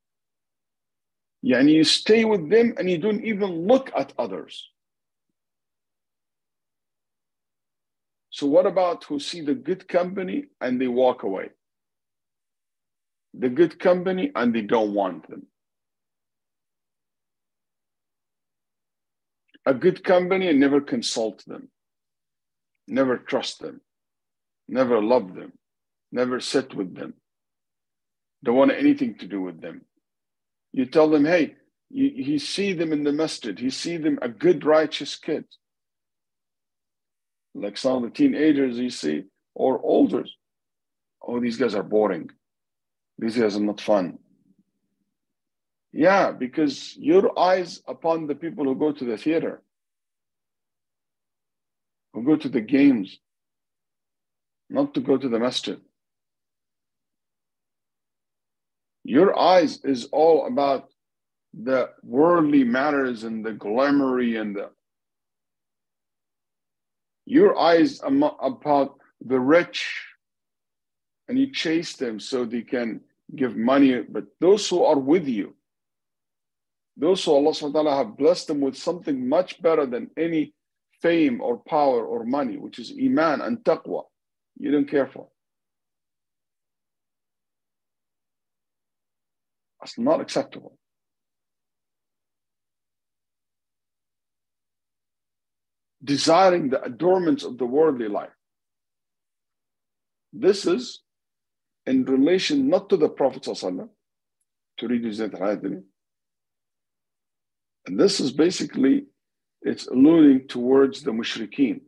Yani you stay with them and you don't even look at others. So what about who see the good company and they walk away? The good company and they don't want them. A good company and never consult them, never trust them, never love them, never sit with them, don't want anything to do with them. You tell them, hey, you, you see them in the masjid, you see them a good righteous kid. Like some of the teenagers you see, or older. Oh, these guys are boring. These guys are not fun. Yeah, because your eyes upon the people who go to the theater, who go to the games, not to go to the masjid. Your eyes is all about the worldly matters and the glamoury and the Your eyes about the rich, and you chase them so they can give money. But those who are with you, those who Allah subhanahu wa ta'ala have blessed them with something much better than any fame or power or money, which is iman and taqwa, you don't care for. That's not acceptable. Desiring the adornments of the worldly life. This is in relation not to the Prophet ﷺ, to read his hadith. And this is basically, it's alluding towards the mushrikeen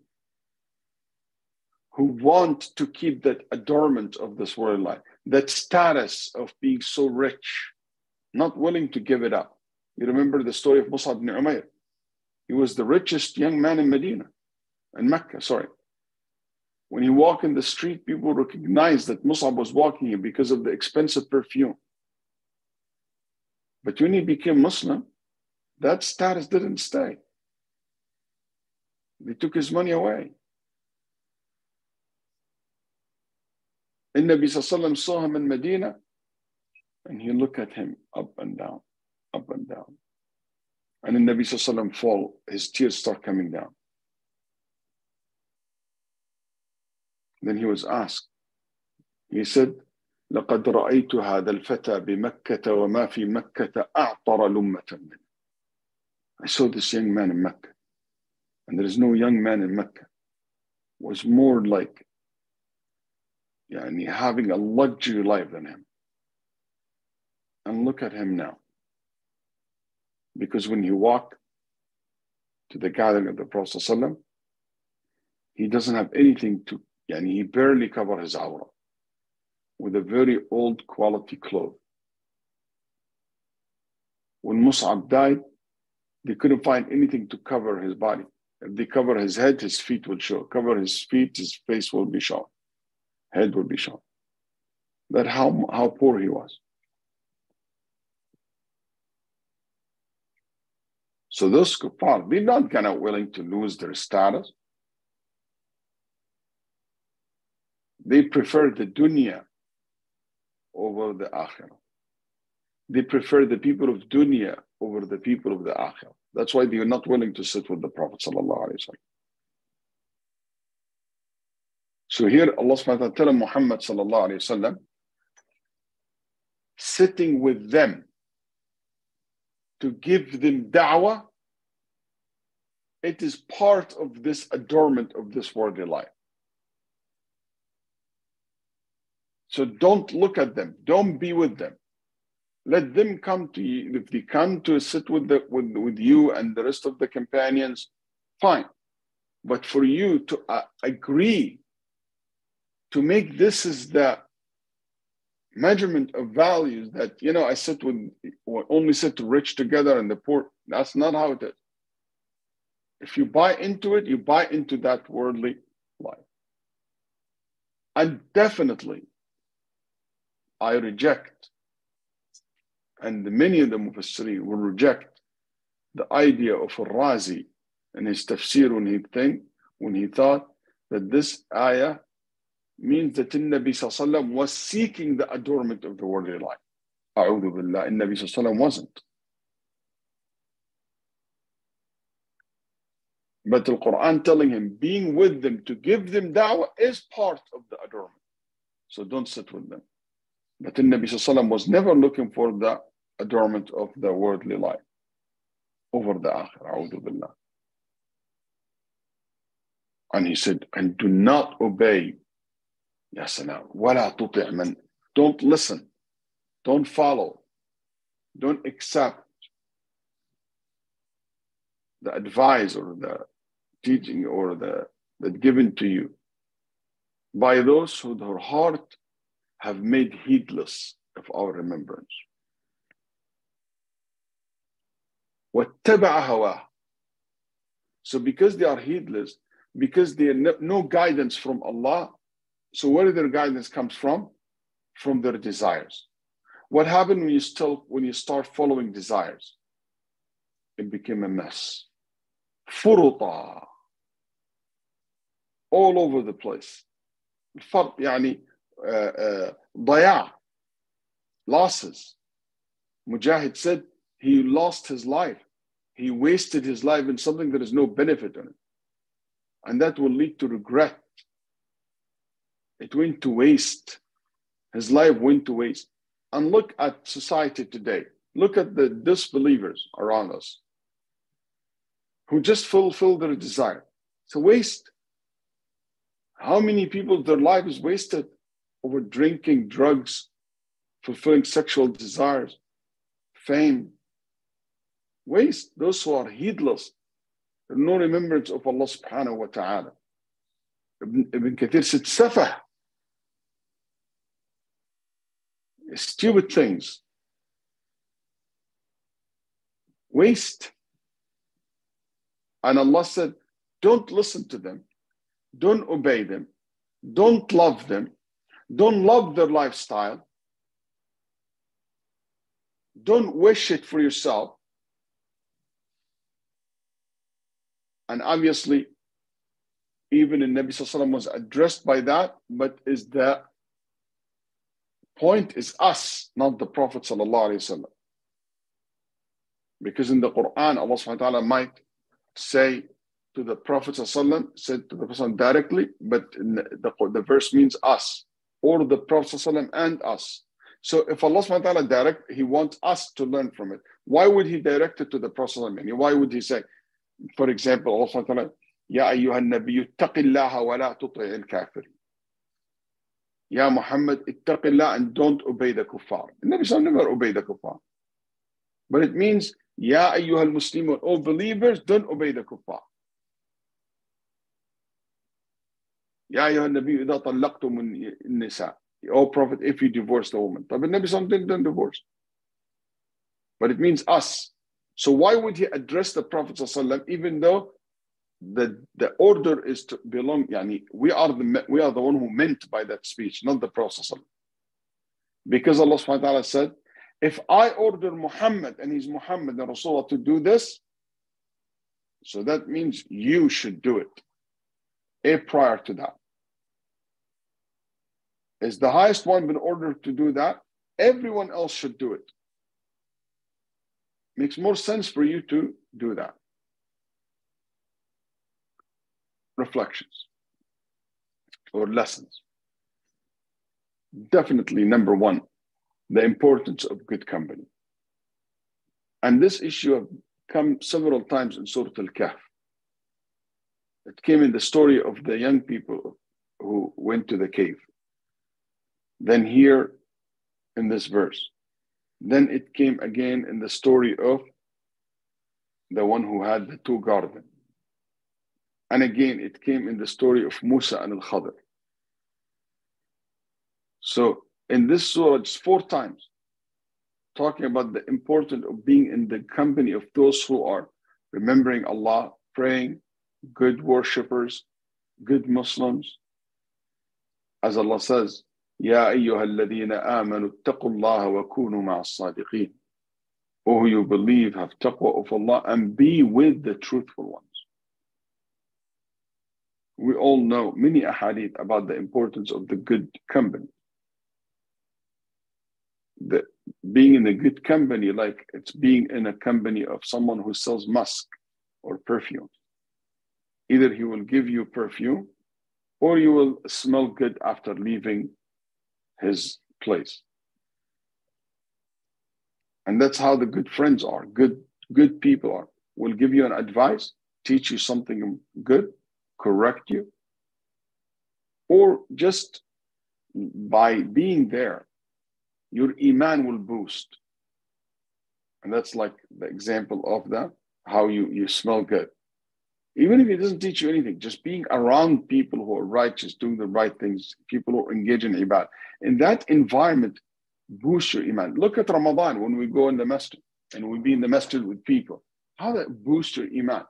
who want to keep that adornment of this world life, that status of being so rich, not willing to give it up. You remember the story of Mus'ab ibn Umayr. He was the richest young man in Medina, in Mecca, sorry. When he walked in the street, people recognized that Mus'ab was walking here because of the expensive perfume. But when he became Muslim, that status didn't stay. They took his money away. And Nabi Sallallahu Alaihi Wasallam saw him in Medina, and he looked at him up and down, up and down. And then Nabi Sallallahu Alaihi Wasallam fall, his tears start coming down. Then he was asked, he said, لقد رأيت هذا الفتى بمكة وما في مكة أعطر لمة منه. I saw this young man in Mecca, and there is no young man in Mecca was more like yani, having a luxury life than him. And look at him now. Because when he walked to the gathering of the Prophet ﷺ, he doesn't have anything to, yani he barely covered his awrah with a very old quality cloth. When Mus'ab died, they couldn't find anything to cover his body. If they cover his head, his feet will show. Cover his feet, his face will be shown. Head will be shown. That how, how poor he was. So those kuffar, they're not kind of willing to lose their status. They prefer the dunya over the akhirah. They prefer the people of dunya over the people of the akhirah. That's why they are not willing to sit with the Prophet sallallahu alaihi wasallam. So here Allah subhanahu wa ta'ala telling Muhammad sallallahu alaihi wasallam, sitting with them to give them da'wah, it is part of this adornment of this worldly life. So don't look at them. Don't be with them. Let them come to you. If they come to sit with, the, with, with you and the rest of the companions, fine. But for you to uh, agree to make this is the measurement of values that, you know, I sit with, only sit the rich together and the poor, that's not how it is. If you buy into it, you buy into that worldly life. And definitely, I reject, and many of the Mufassirin will reject the idea of Al-Razi in his tafsir when he think, when he thought that this ayah means that the Nabi Sallallahu Alaihi Wasallam was seeking the adornment of the worldly life. A'udhu billah, the Nabi Sallallahu Alaihi Wasallam wasn't. But the Quran telling him, being with them to give them da'wah is part of the adornment. So don't sit with them. But the Nabi Sallallahu Alaihi Wasallam was never looking for the adornment of the worldly life over the akhirah. A'udhu billah. And he said, and do not obey. Ya salam. Wala tuti' man. Don't listen. Don't follow. Don't accept the advice or the teaching or the that given to you by those who their heart have made heedless of our remembrance. وَاتَّبَعَ هَوَاهُ. So because they are heedless, because they have no guidance from Allah, so where their guidance comes from? From their desires. What happened when you still when you start following desires? It became a mess. Furuta. all over the place. الفرق يعني uh, uh, ضياع, losses. Mujahid said he lost his life. He wasted his life in something that is no benefit in it. And that will lead to regret. It went to waste. His life went to waste. And look at society today. Look at the disbelievers around us who just fulfill their desire. It's a waste. How many people, their life is wasted over drinking, drugs, fulfilling sexual desires, fame. Waste. Those who are heedless. No remembrance of Allah subhanahu wa ta'ala. Ibn, Ibn Kathir said, safah. Stupid things. Waste. And Allah said, don't listen to them. Don't obey them. Don't love them. Don't love their lifestyle. Don't wish it for yourself. And obviously, even the Nabi Sallallahu Alaihi Wasallam was addressed by that, but is the point is us, not the Prophet Sallallahu Alaihi Wasallam. Because in the Quran, Allah Subhanahu wa Ta'ala might say to the Prophet Sallallahu Alaihi Wasallam, said to the Prophet directly, but the, the, the verse means us, or the Prophet Sallallahu Alaihi Wasallam and us. So if Allah Subhanahu wa Ta'ala direct, He wants us to learn from it. Why would He direct it to the Prophet Sallallahu Alaihi Wasallam? Why would He say, for example, Allah Subhanahu wa Ta'ala, Ya ayyuhan nabiyyu ittaqillaha wa la tuti'il kafirin. Ya Muhammad, ittaqillah and don't obey the kuffar. The Nabi Sallallahu never obey the kuffar. But it means, Ya ayyuhal muslimun, all believers, don't obey the kuffar. Ya ayyuhan nabiyyu idha talaqtum an-nisa. O Prophet, if you divorce the woman. But the Nabi Sallallahu didn't divorce. But it means us. So why would He address the Prophet ﷺ, even though the, the order is to belong, yani we are the we are the one who meant by that speech, not the Prophet ﷺ. Because Allah subhanahu wa ta'ala said, if I order Muhammad and he's Muhammad and Rasulullah to do this, so that means you should do it. A prior to that. Is the highest one been ordered to do that? Everyone else should do it. Makes more sense for you to do that. Reflections or lessons. Definitely, number one, the importance of good company. And this issue has come several times in Surah Al-Kahf. It came in the story of the young people who went to the cave. Then here in this verse. Then it came again in the story of the one who had the two gardens. And again, it came in the story of Musa and Al-Khadr. So in this surah, it's four times talking about the importance of being in the company of those who are remembering Allah, praying, good worshippers, good Muslims. As Allah says, Ya ayyuha alladhina amanu ittaqullaha wa kunu ma'as sadiqeen. O you believe, have taqwa of Allah and be with the truthful ones. We all know many ahadith about the importance of the good company. The, being in a good company, like it's being in a company of someone who sells musk or perfume. Either he will give you perfume or you will smell good after leaving his place. And that's how the good friends are, good, good people are. Will give you an advice, teach you something good, correct you, or just by being there, your iman will boost. And that's like the example of that, how you, you smell good. Even if it doesn't teach you anything, just being around people who are righteous, doing the right things, people who engage in ibadah. In that environment, boost your iman. Look at Ramadan when we go in the masjid and we be in the masjid with people. How that boosts your iman.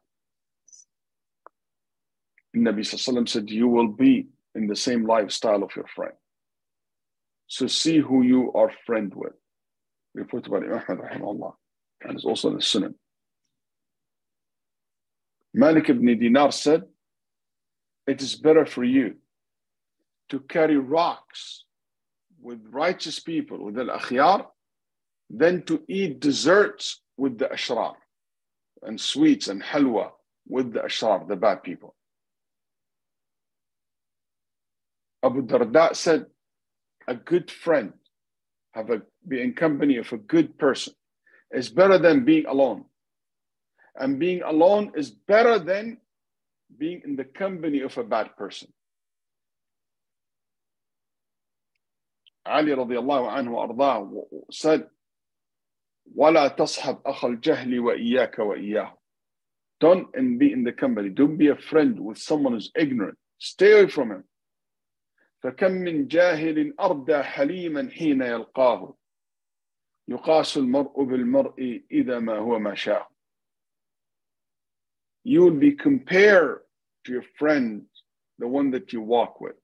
Nabi Sallallahu Alaihi Wasallam said, you will be in the same lifestyle of your friend. So see who you are friend with. Reported by Imam Ahmad rahimahullah. And it's also in the Sunan. Malik ibn Dinar said, it is better for you to carry rocks with righteous people, with al-akhyar, than to eat desserts with the ashrar and sweets and halwa with the ashrar, the bad people. Abu Darda said, a good friend, have a, be in company of a good person, is better than being alone. And being alone is better than being in the company of a bad person. Ali radiallahu anhu ardah said, وَلَا تَصْحَبْ أَخَ الْجَهْلِ وَإِيَّاكَ وَإِيَّاهُ. Don't be in the company, don't be a friend with someone who's ignorant. Stay away from him. فكم من جاهل أردى حليما حين يلقاه يقاس المرء بالمرء إذا ما هو ما شاء. You will be compared to your friend, the one that you walk with.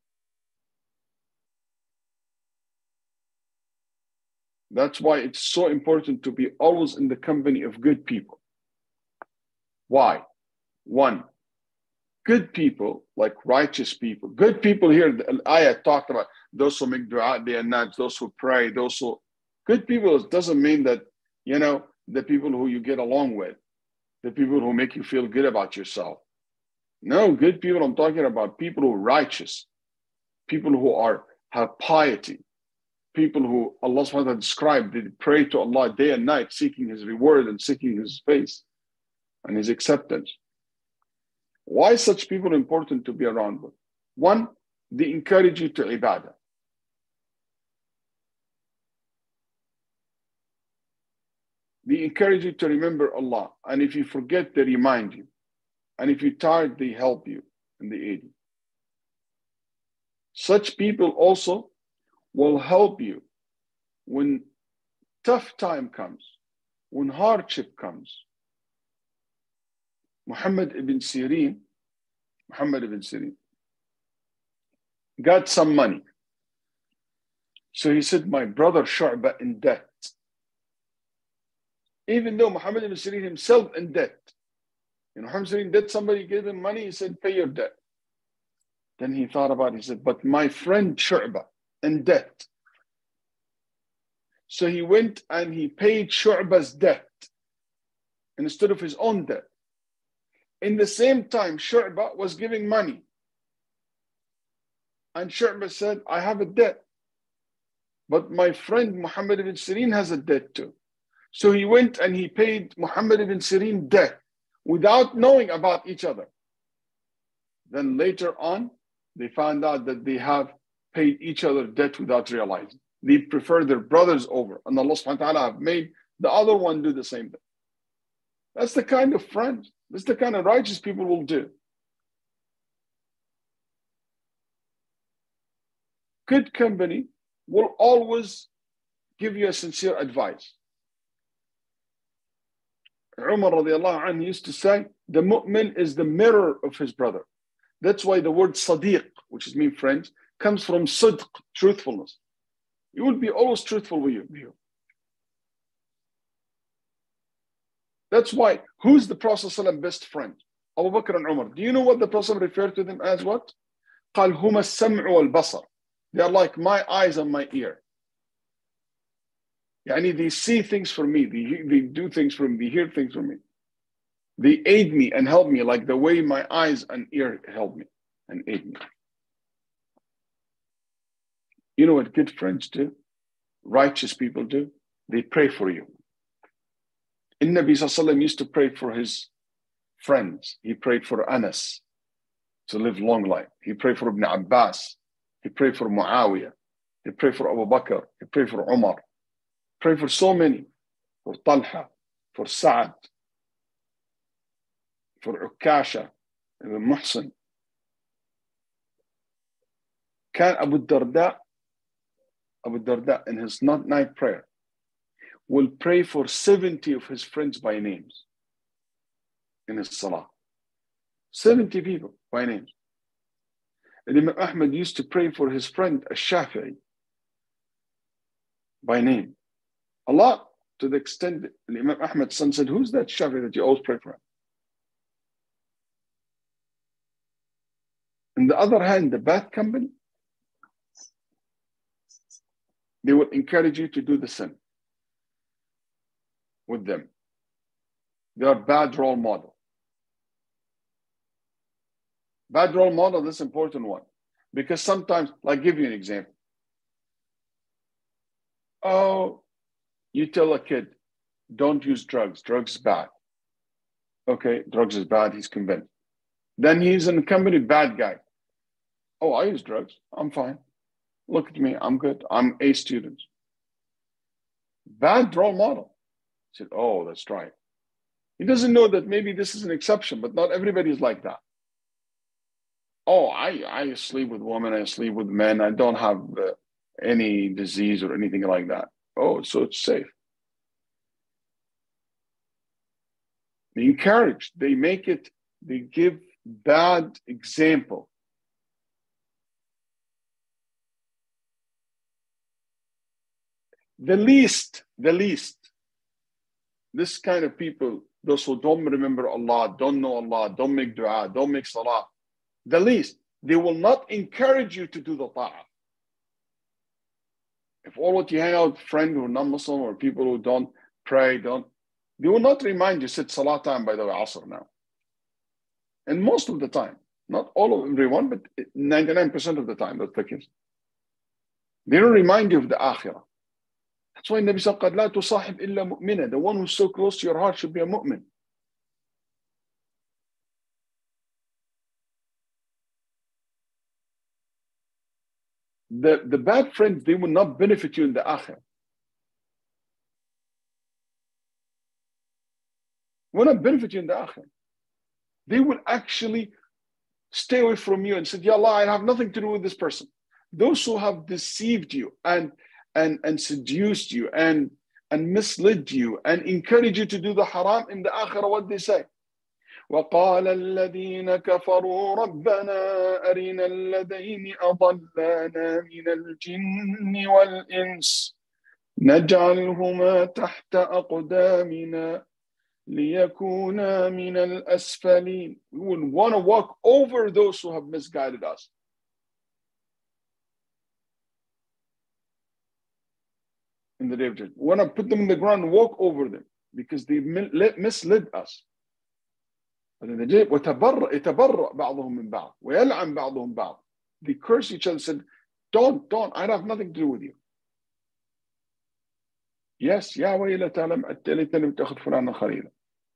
That's why it's so important to be always in the company of good people. Why? One, good people, like righteous people. Good people here, the ayah talked about those who make dua day and night, those who pray, those who... Good people doesn't mean that, you know, the people who you get along with, the people who make you feel good about yourself. No, good people, I'm talking about people who are righteous, people who are have piety, people who Allah subhanahu wa ta'ala described, they pray to Allah day and night, seeking His reward and seeking His face and His acceptance. Why is such people important to be around with? One, they encourage you to ibadah. They encourage you to remember Allah. And if you forget, they remind you. And if you're tired, they help you and they aid you. Such people also will help you when tough time comes, when hardship comes. Muhammad ibn Sirin, Muhammad ibn Sirin got some money. So he said, my brother Shu'bah in debt. Even though Muhammad ibn Sirin himself in debt. You know, Muhammad ibn Sirin did somebody gave him money, he said, pay your debt. Then he thought about it, he said, but my friend Shu'bah in debt. So he went and he paid Shu'bah's debt instead of his own debt. In the same time, Shu'bah was giving money. And Shu'bah said, I have a debt. But my friend Muhammad ibn Sirin has a debt too. So he went and he paid Muhammad ibn Sirin debt without knowing about each other. Then later on, they found out that they have paid each other debt without realizing. They prefer their brothers over. And Allah subhanahu wa ta'ala have made the other one do the same thing. That's the kind of friends. That's the kind of righteous people will do. Good company will always give you a sincere advice. Umar radiallahu anhu used to say, the mu'min is the mirror of his brother. That's why the word sadiq, which is mean friends, comes from sidq, truthfulness. You will be always truthful with you. That's why, who's the Prophet's best friend? Abu Bakr and Umar. Do you know what the Prophet referred to them as what? قال هما السمع والبصر. They are like my eyes and my ear. Yani they see things for me, they, they do things for me, they hear things from me. They aid me and help me like the way my eyes and ear help me and aid me. You know what good friends do? Righteous people do? They pray for you. And Nabi Sallallahu Alaihi Wasallam used to pray for his friends. He prayed for Anas to live long life. He prayed for Ibn Abbas. He prayed for Muawiyah. He prayed for Abu Bakr. He prayed for Umar. Pray for so many. For Talha, for Sa'ad, for Ukasha, Ibn Muhsin. Can Abu Darda, Abu Darda in his night prayer will pray for seventy of his friends by names in his salah. seventy people by names. And Imam Ahmad used to pray for his friend Ash-Shafi'i by name. A lot, to the extent that Imam Ahmad's son said, who's that Shafi'i that you always pray for him? On the other hand, the bad company, they will encourage you to do the sin with them. They are bad role model. Bad role model, this important one. Because sometimes, like, give you an example. Oh, you tell a kid, don't use drugs. Drugs is bad. Okay, drugs is bad. He's convinced. Then he's in a company, bad guy. Oh, I use drugs. I'm fine. Look at me. I'm good. I'm A student. Bad role model. He said, oh, that's right. He doesn't know that maybe this is an exception, but not everybody is like that. Oh, I, I sleep with women. I sleep with men. I don't have uh, any disease or anything like that. Oh, so it's safe. They encourage, they make it, they give bad example. The least, the least, this kind of people, those who don't remember Allah, don't know Allah, don't make dua, don't make salah, the least, they will not encourage you to do the ta'ah. If all what you hang out with friends who are non-Muslim or people who don't pray, don't, they will not remind you, said salah time, by the way, asr now. And most of the time, not all of everyone, but ninety-nine percent of the time, that's the case. They don't remind you of the akhirah. That's why Nabi said, قَدْ لَا تُصَاحِبْ إِلَّا مُؤْمِنًا. The one who's so close to your heart should be a mu'min. The, the bad friends, they will not benefit you in the akhirah. Will not benefit you in the akhirah. They will actually stay away from you and say, Ya Allah, I have nothing to do with this person. Those who have deceived you and and, and seduced you and, and misled you and encourage you to do the haram, in the akhirah, what they say? وقال الذين كفروا ربنا أرنا الذين أضلانا من الجن والإنس نجعلهما تحت أقدامنا ليكونا من الأسفلين. We would want to walk over those who have misguided us. In the day of judgment, we want to put them in the ground and walk over them because they misled us. But in the day, وَتَبَرَّ يَتَبَرَّأ بَعْضُهُم مِّن بَعْضٍ وَيَلْعَنْ بَعْضُهُم بَعْضٍ. They curse each other and said, don't, don't, I have nothing to do with you. Yes, يا ويلتى لم أتلت لم تأخذ فلانا خليلا.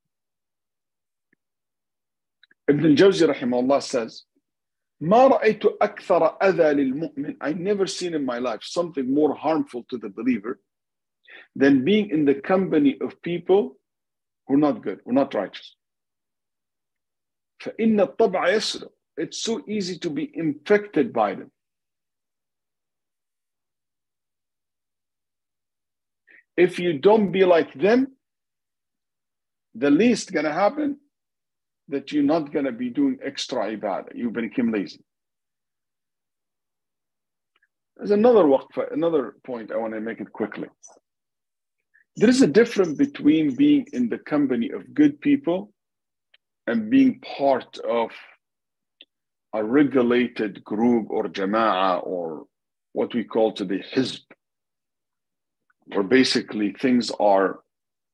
Ibn al-Jawzi rahimahullah says, ما رأيت أكثر أذى للمؤمن. I never seen in my life something more harmful to the believer than being in the company of people who are not good, who are not righteous. فإن الطبع يسرق. It's so easy to be infected by them. If you don't be like them, the least gonna happen that you're not gonna be doing extra ibadah. You become lazy. There's another waqfa, another point I want to make it quickly. There is a difference between being in the company of good people and being part of a regulated group or jama'ah or what we call today hizb, where basically things are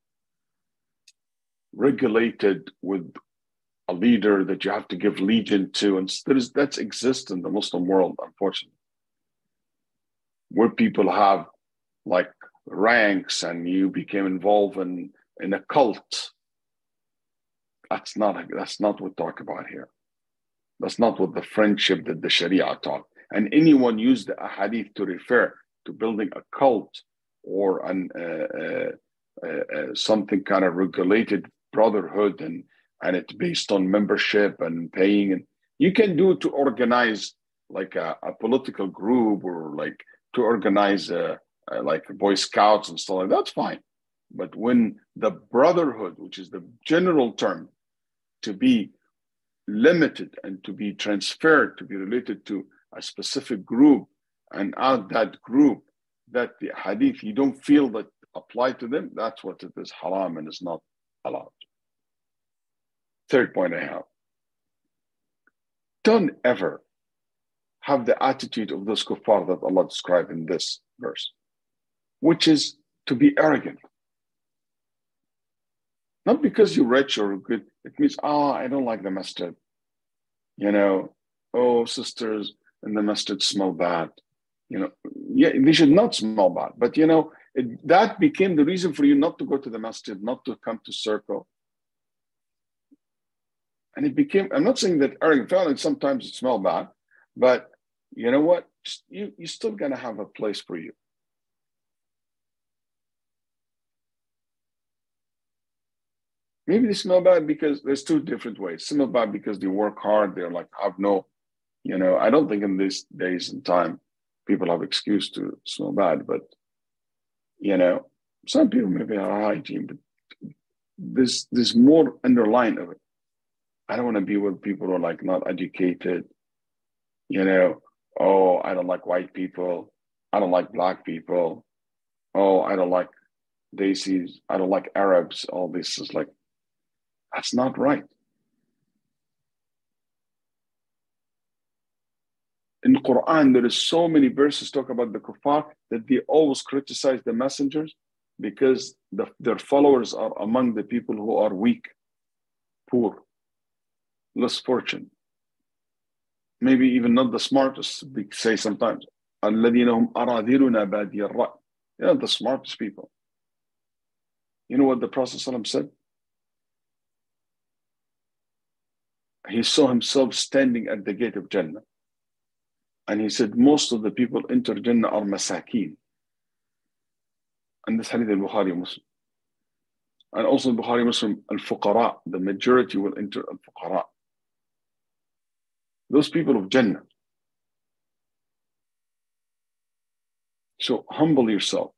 regulated with a leader that you have to give allegiance to, and there is, that's exist in the Muslim world, unfortunately, where people have like ranks and you became involved in, in a cult. That's not, that's not what we talk about here. That's not what the friendship that the Sharia taught. And anyone used the ahadith to refer to building a cult or an, uh, uh, uh, uh, something kind of regulated brotherhood, and, and it's based on membership and paying. And you can do it to organize like a, a political group or like to organize a, a, like Boy Scouts and stuff like that. That's fine. But when the brotherhood, which is the general term, to be limited and to be transferred, to be related to a specific group, and out that group, that the hadith, you don't feel that apply to them, that's what it is haram and is not allowed. Third point I have, don't ever have the attitude of those kuffar that Allah described in this verse, which is to be arrogant. Not because you're rich or good. It means, oh, I don't like the masjid. You know, oh, sisters in the masjid smell bad. You know, yeah, they should not smell bad. But, you know, it, that became the reason for you not to go to the masjid, not to come to circle. And it became, I'm not saying that arrogant feeling, sometimes it smells bad, but you know what? Just, you, you're still going to have a place for you. Maybe they smell bad because there's two different ways. Smell bad because they work hard. They're like, have no, you know, I don't think in these days and time, people have excuse to smell bad, but, you know, some people maybe have hygiene, but there's, there's more underlying of it. I don't want to be with people who are like not educated, you know, oh, I don't like white people. I don't like black people. Oh, I don't like Desis. I don't like Arabs. All this is like, that's not right. In the Quran, there is so many verses talk about the kuffar that they always criticize the messengers because the, their followers are among the people who are weak, poor, less fortunate. Maybe even not the smartest, they say sometimes. الَّذِينَ هُمْ أَرَاذِلُنَا بَادِيَ الرَّأْيِ. They're not the smartest people. You know what the Prophet ﷺ said? He saw himself standing at the gate of Jannah. And he said, most of the people enter Jannah are masakeen. And this hadith al-Bukhari Muslim. And also Bukhari Muslim, al-fuqara, the majority will enter al-fuqara. Those people of Jannah. So humble yourself.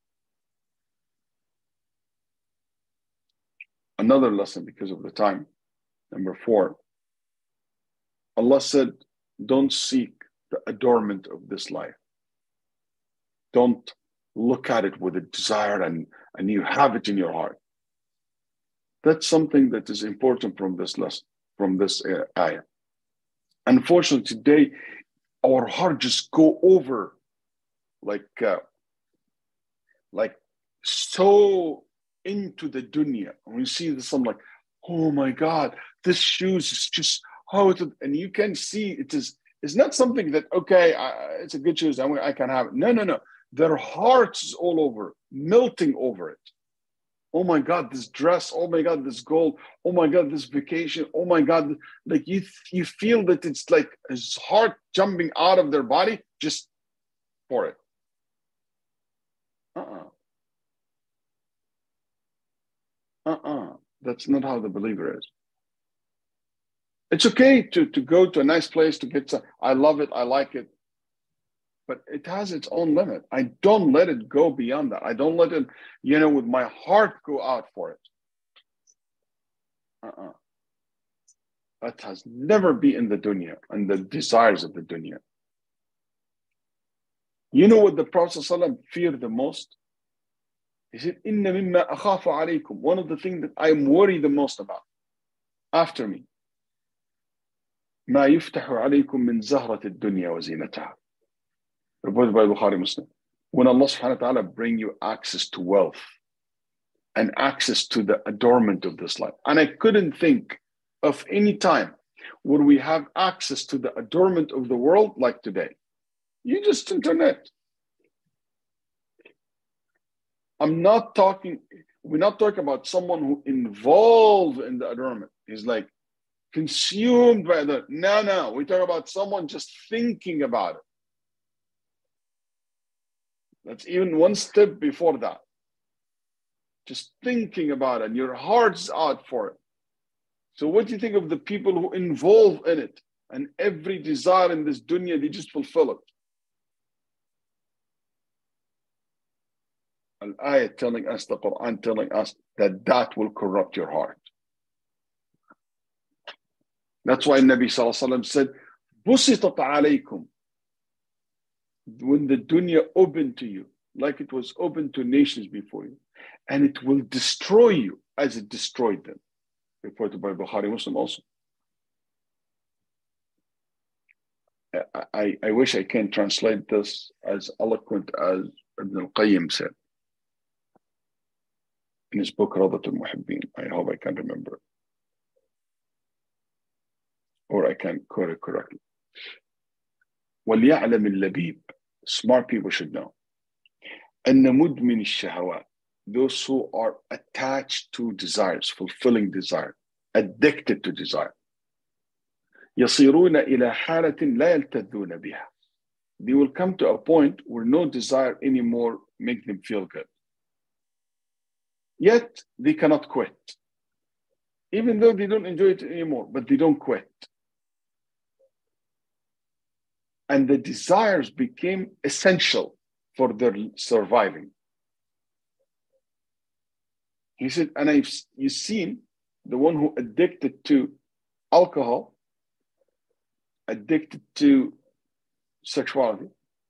Another lesson because of the time. Number four. Allah said, don't seek the adornment of this life. Don't look at it with a desire and, and you have it in your heart. That's something that is important from this lesson, from this uh, ayah. Unfortunately, today, our heart just go over like, uh, like so into the dunya. And we see this, I'm like, oh my God, this shoes is just, how it, and you can see it is, it's not something that, okay, I, it's a good shoes, I, I can have it. No, no, no. Their hearts is all over, melting over it. Oh my God, this dress. Oh my God, this gold. Oh my God, this vacation. Oh my God, like you, you feel that it's like his heart jumping out of their body just for it. Uh-uh. Uh-uh. That's not how the believer is. It's okay to, to go to a nice place to get some, I love it, I like it. But it has its own limit. I don't let it go beyond that. I don't let it, you know, with my heart go out for it. Uh-uh. That has never been in the dunya and the desires of the dunya. You know what the Prophet ﷺ feared the most? He said, إِنَّ مِمَّا أَخَافُ عَلَيْكُمْ. One of the things that I am worried the most about after me. مَا يُفْتَحُ عَلَيْكُمْ مِنْ زَهْرَةِ الدُّنْيَا وَزِينَتَهَا. Reported by Bukhari Muslim. When Allah subhanahu wa ta'ala bring you access to wealth and access to the adornment of this life. And I couldn't think of any time where we have access to the adornment of the world like today. You just internet. I'm not talking, we're not talking about someone who involved in the adornment. He's like consumed by the, no, no. We talk about someone just thinking about it. That's even one step before that. Just thinking about it, and your heart's out for it. So what do you think of the people who involve in it? And every desire in this dunya, they just fulfill it. Al-ayah telling us, the Quran telling us that that will corrupt your heart. That's why Nabi Sallallahu Alaihi Wasallam said, بُسِطَتْ عَلَيْكُمْ. When the dunya opened to you, like it was open to nations before you, and it will destroy you as it destroyed them. Reported by Bukhari Muslim also. I, I wish I can translate this as eloquent as Ibn al-Qayyim said in his book Rawdatul Muhibbin. I hope I can remember, or I can quote it correctly. وَلْيَعْلَمِ اللَّبِيبُ, smart people should know, أَنَّ مُدْمِنِ الشَّهَوَاتِ, those who are attached to desires, fulfilling desire, addicted to desire, يَصِيرُونَ إِلَى حَالَةٍ لَا يَلْتَذُّونَ بِهَا, they will come to a point where no desire anymore make them feel good. Yet they cannot quit. Even though they don't enjoy it anymore, but they don't quit. And the desires became essential for their surviving. He said, and I've you've seen the one who addicted to alcohol, addicted to sexuality,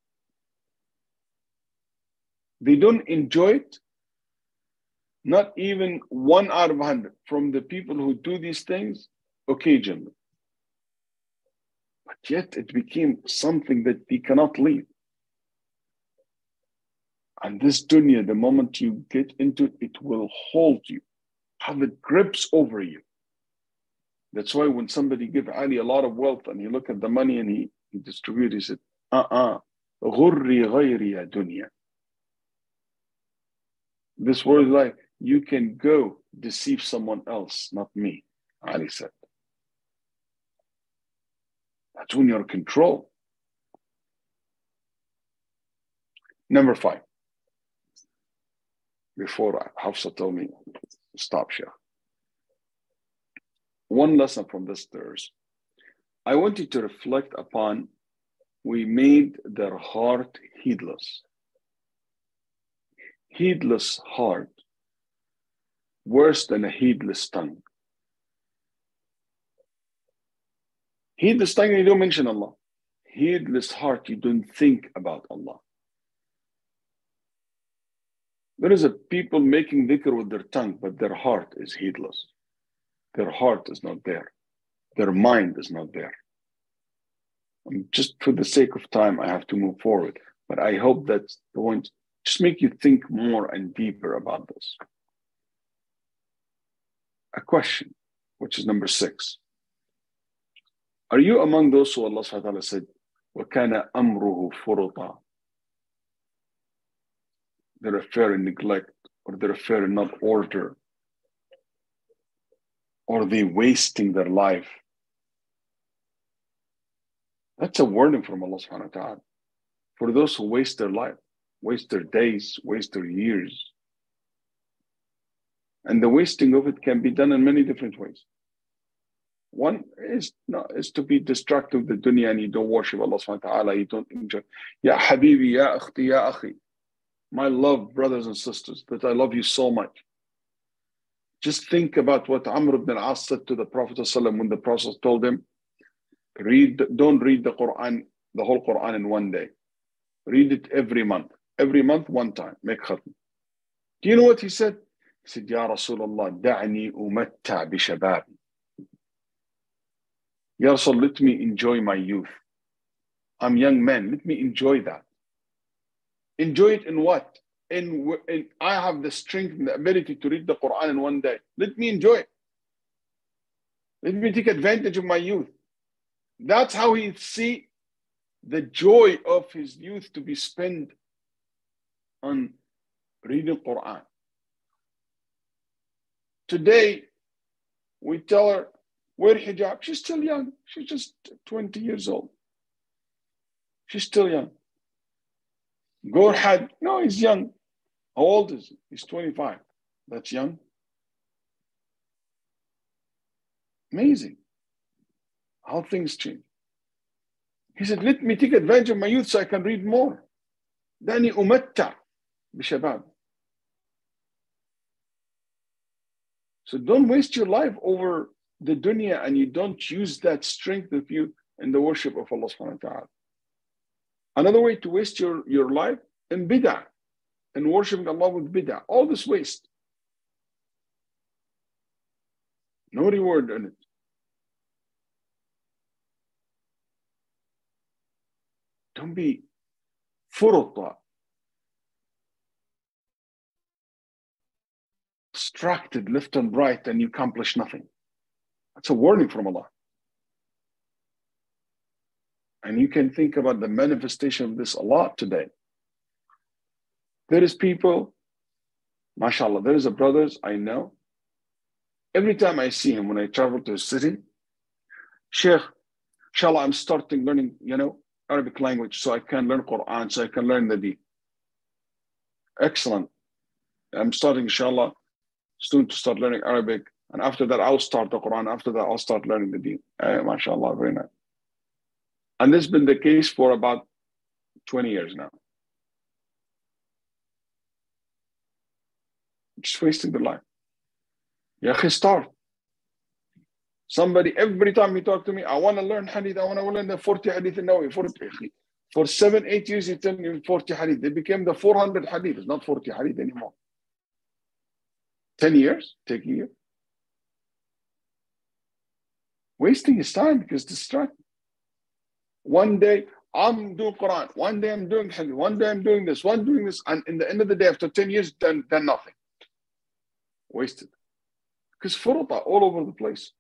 they don't enjoy it, not even one out of a hundred from the people who do these things occasionally. But yet it became something that they cannot leave. And this dunya, the moment you get into it, it will hold you, have it grips over you. That's why when somebody give Ali a lot of wealth and he look at the money and he, he distribute, he said, uh-uh, غُرِّ غَيْرِ dunya. This word is like, you can go deceive someone else, not me, Ali said. That's when you're in control. Number five. Before Hafsa told me, stop, Sheikh. One lesson from this verse. I want you to reflect upon, we made their heart heedless. Heedless heart, worse than a heedless tongue. Heedless tongue, you don't mention Allah. Heedless heart, you don't think about Allah. There is a people making dhikr with their tongue, but their heart is heedless. Their heart is not there. Their mind is not there. And just for the sake of time, I have to move forward. But I hope that's the one, just make you think more and deeper about this. A question, which is number six. Are you among those who Allah subhanahu wa ta'ala said, وَكَانَ أَمْرُهُ فُرُطًا? Their affair in neglect, or their affair in not order, or they wasting their life. That's a warning from Allah subhanahu wa ta'ala. For those who waste their life, waste their days, waste their years. And the wasting of it can be done in many different ways. One is not, is to be distracted with the dunya and you don't worship Allah subhanahu wa ta'ala, you don't enjoy. Ya habibi, ya akhti, ya akhi. My love, brothers and sisters, that I love you so much. Just think about what Amr ibn al-As said to the Prophet ﷺ when the Prophet told him, read, don't read the Quran, the whole Quran in one day. Read it every month. Every month, one time. Make khatm. Do you know what he said? He said, Ya Rasulullah, da'ni umatta bi shabab. Ya Rasul, let me enjoy my youth. I'm a young man. Let me enjoy that. Enjoy it in what? In, in I have the strength and the ability to read the Quran in one day. Let me enjoy it. Let me take advantage of my youth. That's how he see the joy of his youth to be spent on reading Quran. Today, we tell her, wear hijab. She's still young. She's just twenty years old. She's still young. Go Hajj. No, he's young. How old is he? He's twenty-five. That's young. Amazing how things change. He said, let me take advantage of my youth so I can read more. Dani umatta bi shabab. So don't waste your life over the dunya and you don't use that strength of you in the worship of Allah subhanahu wa ta'ala. Another way to waste your, your life in bid'ah, in worshiping Allah with bid'ah. All this waste. No reward in it. Don't be furta, distracted left and right, and you accomplish nothing. That's a warning from Allah. And you can think about the manifestation of this a lot today. There is people, mashallah, there is a brothers I know. Every time I see him, when I travel to a city, Sheikh, inshallah, I'm starting learning, you know, Arabic language so I can learn Quran, so I can learn the Deen. Excellent. I'm starting, inshallah, soon to start learning Arabic. And after that, I'll start the Quran. After that, I'll start learning the Deen. Uh, mashallah, very nice. And this has been the case for about twenty years now. Just wasting their life. Ya akhi, start. Somebody, every time you talk to me, I want to learn hadith, I want to learn the forty hadith in Nawawi. For seven, eight years, you tell me forty hadith. They became the four hundred hadith. It's not forty hadith anymore. ten years, take a year. Wasting his time because distracted. One day, I'm doing Quran. One day, I'm doing hadith. One day, I'm doing this. One doing this. And in the end of the day, after ten years, done, done nothing. Wasted. Because furuta all over the place.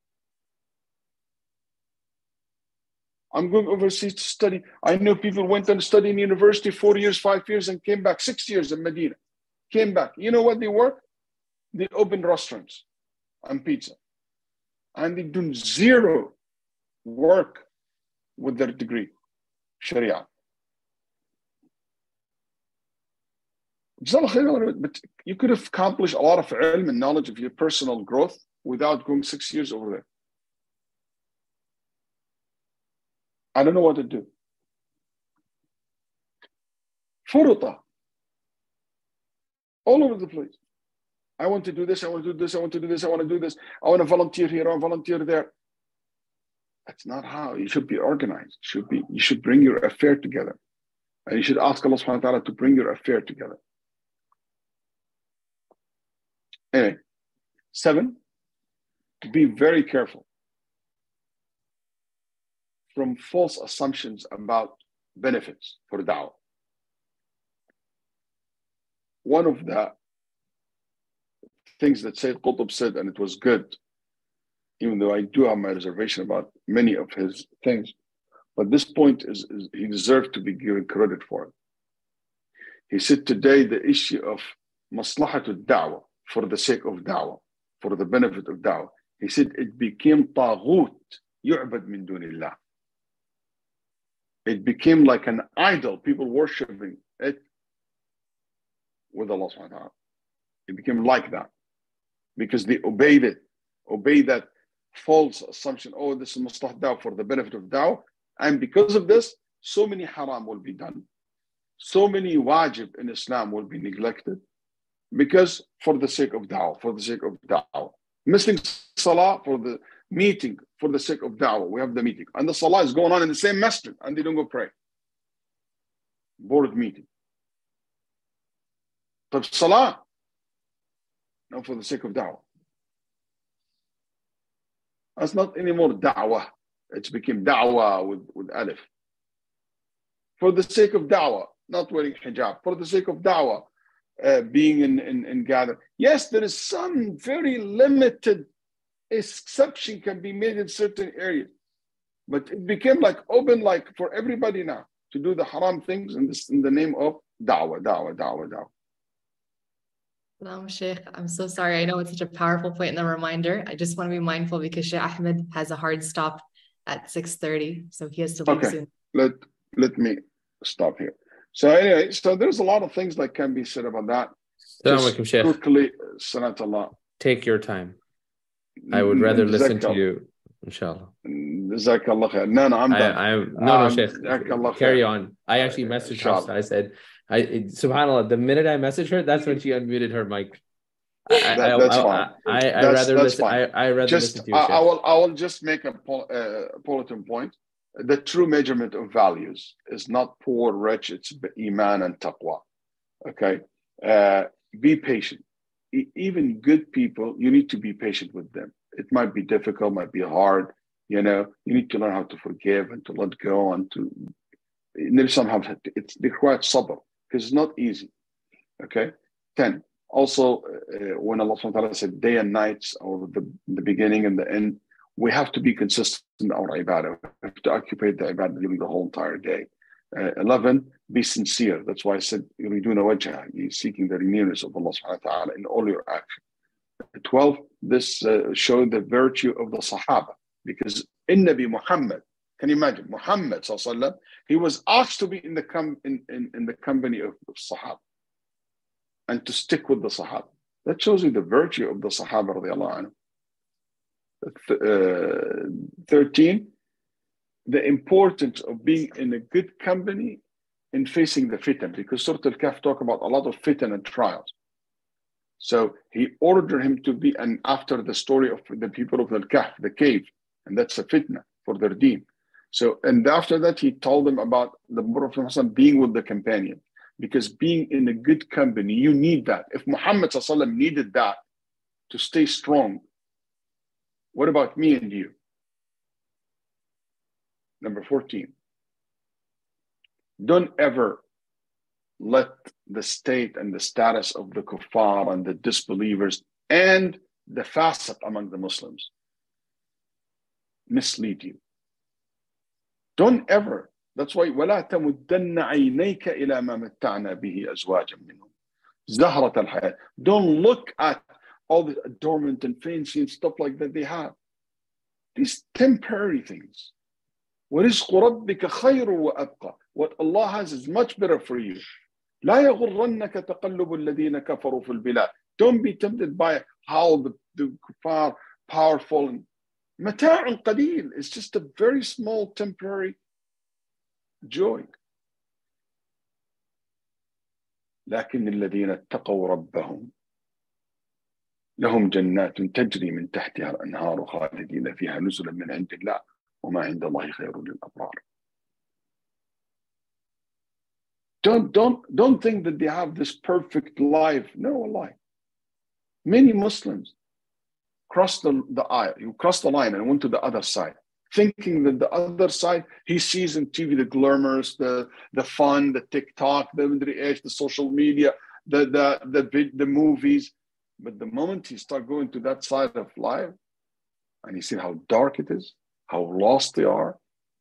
I'm going overseas to study. I know people went and studied in university four years, five years, and came back six years in Medina. Came back. You know what they work? They open restaurants and pizza. And they do zero work with their degree, Sharia. But you could have accomplished a lot of ilm and knowledge of your personal growth without going six years over there. I don't know what to do. Furuta. All over the place. I want to do this, I want to do this, I want to do this, I want to do this. I want to volunteer here, I want to volunteer there. That's not how. You should be organized. You should be, you should bring your affair together. And you should ask Allah subhanahu wa ta'ala to bring your affair together. Anyway, seven, be very careful from false assumptions about benefits for da'wah. One of the things that Sayyid Qutb said, and it was good, even though I do have my reservation about many of his things, but this point is, is he deserved to be given credit for it. He said today the issue of maslahatul da'wah, for the sake of da'wah, for the benefit of da'wah, he said it became taghut, yu'bad min dunillah. It became like an idol, people worshipping it with Allah subhanahu wa ta'ala. It became like that because they obeyed it, obeyed that false assumption, oh, this is maslahat da'wah for the benefit of da'wah. And because of this, so many haram will be done. So many wajib in Islam will be neglected because for the sake of da'wah, for the sake of da'wah. Missing salah for the meeting, for the sake of da'wah. We have the meeting. And the salah is going on in the same masjid and they don't go pray. Board meeting. But salah, no, for the sake of da'wah. That's not anymore da'wah. It's become da'wah with, with alif. For the sake of da'wah, not wearing hijab. For the sake of da'wah, uh, being in, in, in gather. Yes, there is some very limited exception can be made in certain areas. But it became like open, like for everybody now to do the haram things in, this, in the name of da'wah, da'wah, da'wah, da'wah. Salam, Sheikh. I'm so sorry. I know it's such a powerful point and a reminder. I just want to be mindful because Sheikh Ahmed has a hard stop at six thirty, so he has to leave okay. soon. Let, let me stop here. So anyway, so there's a lot of things that can be said about that. Assalamu alaikum, Sheikh. Quickly, Sanatullah. Take your time. I would rather listen to you, inshallah. Jazakallah khair. No, no, I'm done. I, I, no, no, um, Sheikh. Carry on. I actually messaged her. I said, I, it, subhanAllah, the minute I messaged her, that's when she unmuted her mic. I, that, that's I, fine. I, I, I that's, rather that's listen. fine. I, I rather just, listen to you. I, Sheikh. I will. I will just make a pol, uh, bulletin point. The true measurement of values is not poor, rich. It's iman and taqwa. Okay. Uh, be patient. E- even good people, you need to be patient with them. It might be difficult, might be hard. You know, you need to learn how to forgive and to let go and to Some have it's required sabr because it's not easy. Okay. ten. Also, uh, when Allah subhanahu wa ta'ala said day and nights, or the, the beginning and the end, we have to be consistent in our ibadah. We have to occupy the ibadah during the whole entire day. Uh, eleven, be sincere. That's why I said, yuriduna wajha, you're seeking the nearness of Allah subhanahu wa ta'ala in all your actions. twelve, this uh, showed the virtue of the Sahaba, because in Nabi Muhammad, can you imagine, Muhammad sallallahu he was asked to be in the com- in, in, in the company of the Sahaba and to stick with the Sahaba. That shows you the virtue of the Sahaba radiallahu anhu. Uh, thirteen, the importance of being in a good company in facing the fitan, because Surah Al-Kahf talk about a lot of fitan and trials. So he ordered him to be, and after the story of the people of Al-Kahf, the cave, and that's a fitna for their deen. So, and after that, he told them about the Prophet being with the companion, because being in a good company, you need that. If Muhammad needed that to stay strong, what about me and you? Number fourteen, don't ever let the state and the status of the kuffar and the disbelievers and the fasiq among the Muslims mislead you. Don't ever. That's why وَلَا تَمُدَّنَّ عَيْنَيْكَ إِلَى مَا مَتَّعْنَا بِهِ أَزْوَاجًا مِّنْهُمْ زَهْرَةَ الْحَيَاةِ. Don't look at all the adornment and fancy and stuff like that they have. These temporary things. وَرِزْقُ رَبِّكَ خَيْرٌ وَأَبْقَى. What Allah has is much better for you. لَا يَغُرَّنَّكَ تَقَلُّبُ الَّذِينَ كَفَرُوا فِي الْبِلَادِ. Don't be tempted by how the, the kuffar, powerful, and مَتَاعٌ قَلِيلٌ. It's just a very small temporary joy. لكن الذين اتقوا ربهم لهم جنات تجري من تحتها الأنهار خالدين فيها نزلا من عند الله وما عند الله خير للأبرار. Don't don't don't think that they have this perfect life. No, Allah. Many Muslims cross the, the aisle, you cross the line and went to the other side, thinking that the other side, he sees in T V the glamours, the, the fun, the TikTok, the, the social media, the, the, the, the movies. But the moment he start going to that side of life, and you see how dark it is, how lost they are,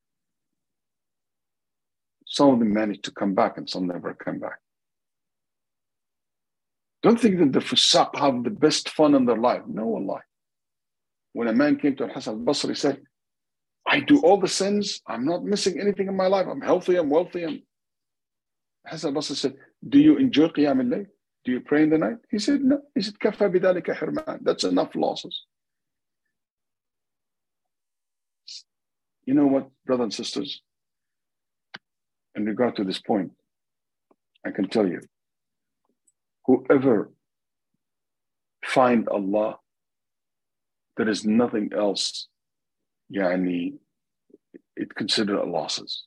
some of them manage to come back and some never come back. Don't think that the fusaq have the best fun in their life. No, Allah. When a man came to Al-Hasan al-Basri, he said, I do all the sins. I'm not missing anything in my life. I'm healthy. I'm wealthy. I'm... Hasan al-Basri said, do you enjoy Qiyam al-Layl? Do you pray in the night? He said, no. He said, Kafa bidalika hirman. That's enough losses. You know what, brothers and sisters? In regard to this point, I can tell you, whoever find Allah, there is nothing else, yani, it considered losses.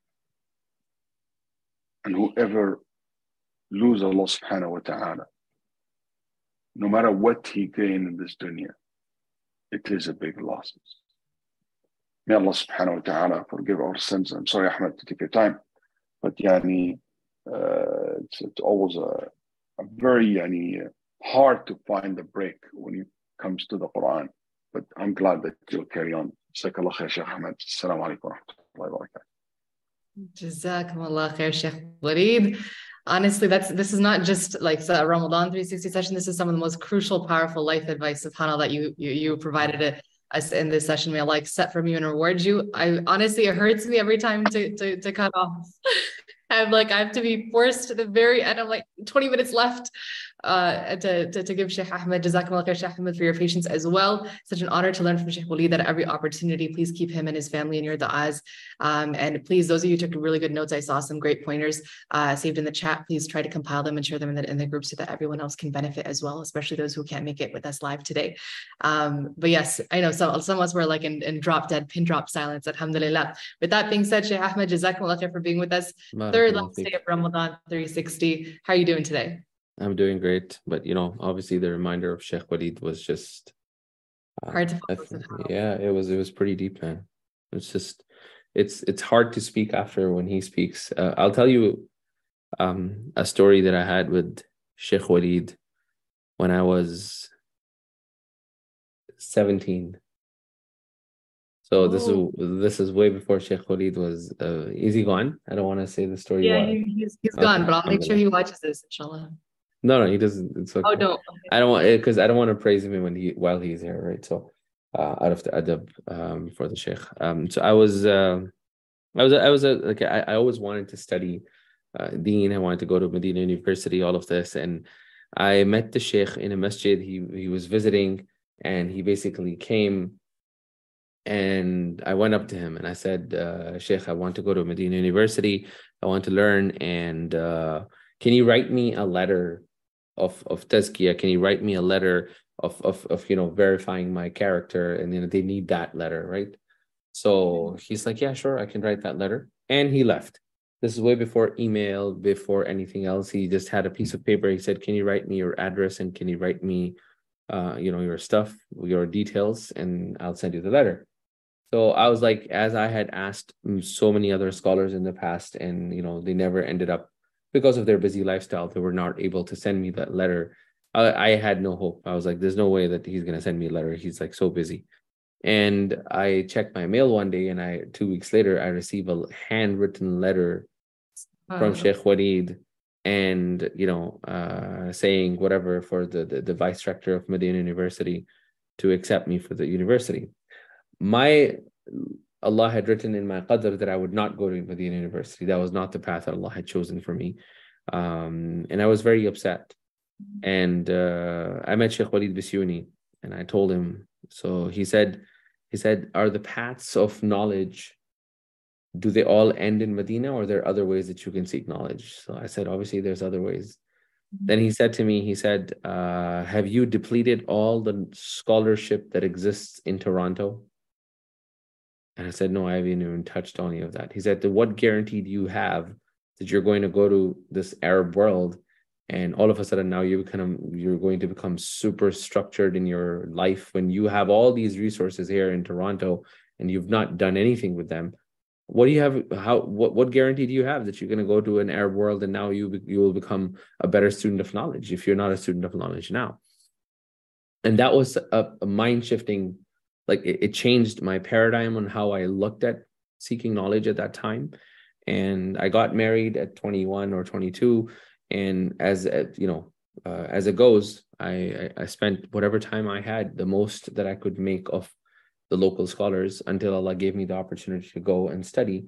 And whoever lose Allah subhanahu wa ta'ala, no matter what he gain in this dunya, it is a big losses. May Allah subhanahu wa ta'ala forgive our sins. I'm sorry, Ahmed, to take your time, but yani, uh, it's, it's always a, a very yani, hard to find the break when it comes to the Quran. But I'm glad that you'll carry on. Jazakallah khair, Shaykh Ahmed. Assalamu alaikum wa rahmatullahi wa barakatuh. Jazakumullah khair, Shaykh Waleed. Honestly, that's this is not just like a Ramadan three sixty session. This is some of the most crucial, powerful life advice, subhanAllah, that you you, you provided it us in this session. May Allah accept from you and reward you. I honestly, it hurts me every time to to, to cut off. I'm like, I have to be forced to the very end. I'm like twenty minutes left uh, to, to, to give Shaykh Ahmed, Jazakumullah khair, Shaykh Ahmed, for your patience as well. Such an honor to learn from Shaykh Waleed, that at every opportunity, please keep him and his family in your du'as. Um, and please, those of you who took really good notes, I saw some great pointers uh, saved in the chat. Please try to compile them and share them in the, in the group so that everyone else can benefit as well, especially those who can't make it with us live today. Um, but yes, I know some, some of us were like in, in drop dead, pin drop silence, alhamdulillah. With that being said, Shaykh Ahmed, Jazakumullah khair for being with us. Third last day of Ramadan three sixty. How are you doing today? I'm doing great, but you know, obviously the reminder of Shaykh Waleed was just uh, hard to follow. yeah, it was it was pretty deep, man. It's just it's it's hard to speak after when he speaks. Uh, I'll tell you um, a story that I had with Sheikh Walid when I was seventeen. So oh. this is this is way before Sheikh Walid was. Uh, is he gone? I don't want to say the story. Yeah, he, he's he's okay. gone, but I'll make sure he watches this, inshallah. No, no, he doesn't. It's okay. Oh, don't. Okay. I don't want because I don't want to praise him when he while he's here, right? So, uh, out of the adab um, for the Sheikh. Um, so I was, uh, I was, I was a like I, I always wanted to study, uh, Deen. I wanted to go to Medina University. All of this, and I met the Sheikh in a masjid. He he was visiting, and he basically came. And I went up to him and I said, uh, Sheikh, I want to go to Medina University. I want to learn. And uh, can you write me a letter of, of tazkiyah? Can you write me a letter of, of, of, you know, verifying my character? And you know, they need that letter, right? So he's like, yeah, sure, I can write that letter. And he left. This is way before email, before anything else. He just had a piece of paper. He said, can you write me your address? And can you write me, uh, you know, your stuff, your details, and I'll send you the letter. So I was like, as I had asked so many other scholars in the past, and you know, they never ended up, because of their busy lifestyle, they were not able to send me that letter. I, I had no hope. I was like, there's no way that he's gonna send me a letter. He's like so busy. And I checked my mail one day, and I two weeks later I received a handwritten letter uh-huh. from Sheikh Walid, and you know, uh, saying whatever for the, the the vice rector of Medina University to accept me for the university. My Allah had written in my qadr that I would not go to Medina University. That was not the path that Allah had chosen for me. Um, and I was very upset. And uh, I met Sheikh Walid Bisuni, and I told him, so he said, he said, are the paths of knowledge, do they all end in Medina, or are there other ways that you can seek knowledge? So I said, obviously there's other ways. Then he said to me, he said, uh, have you depleted all the scholarship that exists in Toronto? And I said, no, I haven't even touched on any of that. He said, what guarantee do you have that you're going to go to this Arab world and all of a sudden now you become, you're going to become super structured in your life when you have all these resources here in Toronto and you've not done anything with them? What do you have? How? What, what guarantee do you have that you're going to go to an Arab world and now you, you will become a better student of knowledge if you're not a student of knowledge now? And that was a, a mind-shifting. Like it, it changed my paradigm on how I looked at seeking knowledge at that time. And I got married at twenty-one or twenty-two. And as you know, uh, as it goes, I, I spent whatever time I had, the most that I could make of the local scholars, until Allah gave me the opportunity to go and study.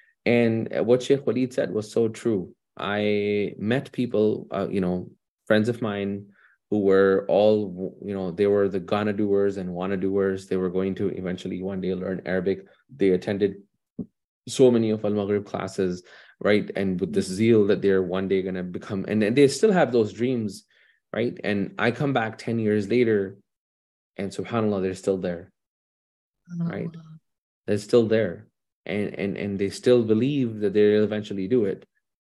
And what Sheikh Walid said was so true. I met people, uh, you know, friends of mine, who were all, you know, they were the gonna doers and wanna doers. They were going to eventually one day learn Arabic. They attended so many of Al-Maghrib classes, right? And with this zeal that they're one day gonna become, and, and they still have those dreams, right? And I come back ten years later and subhanAllah, they're still there, right? They're still there. And, and, and they still believe that they'll eventually do it.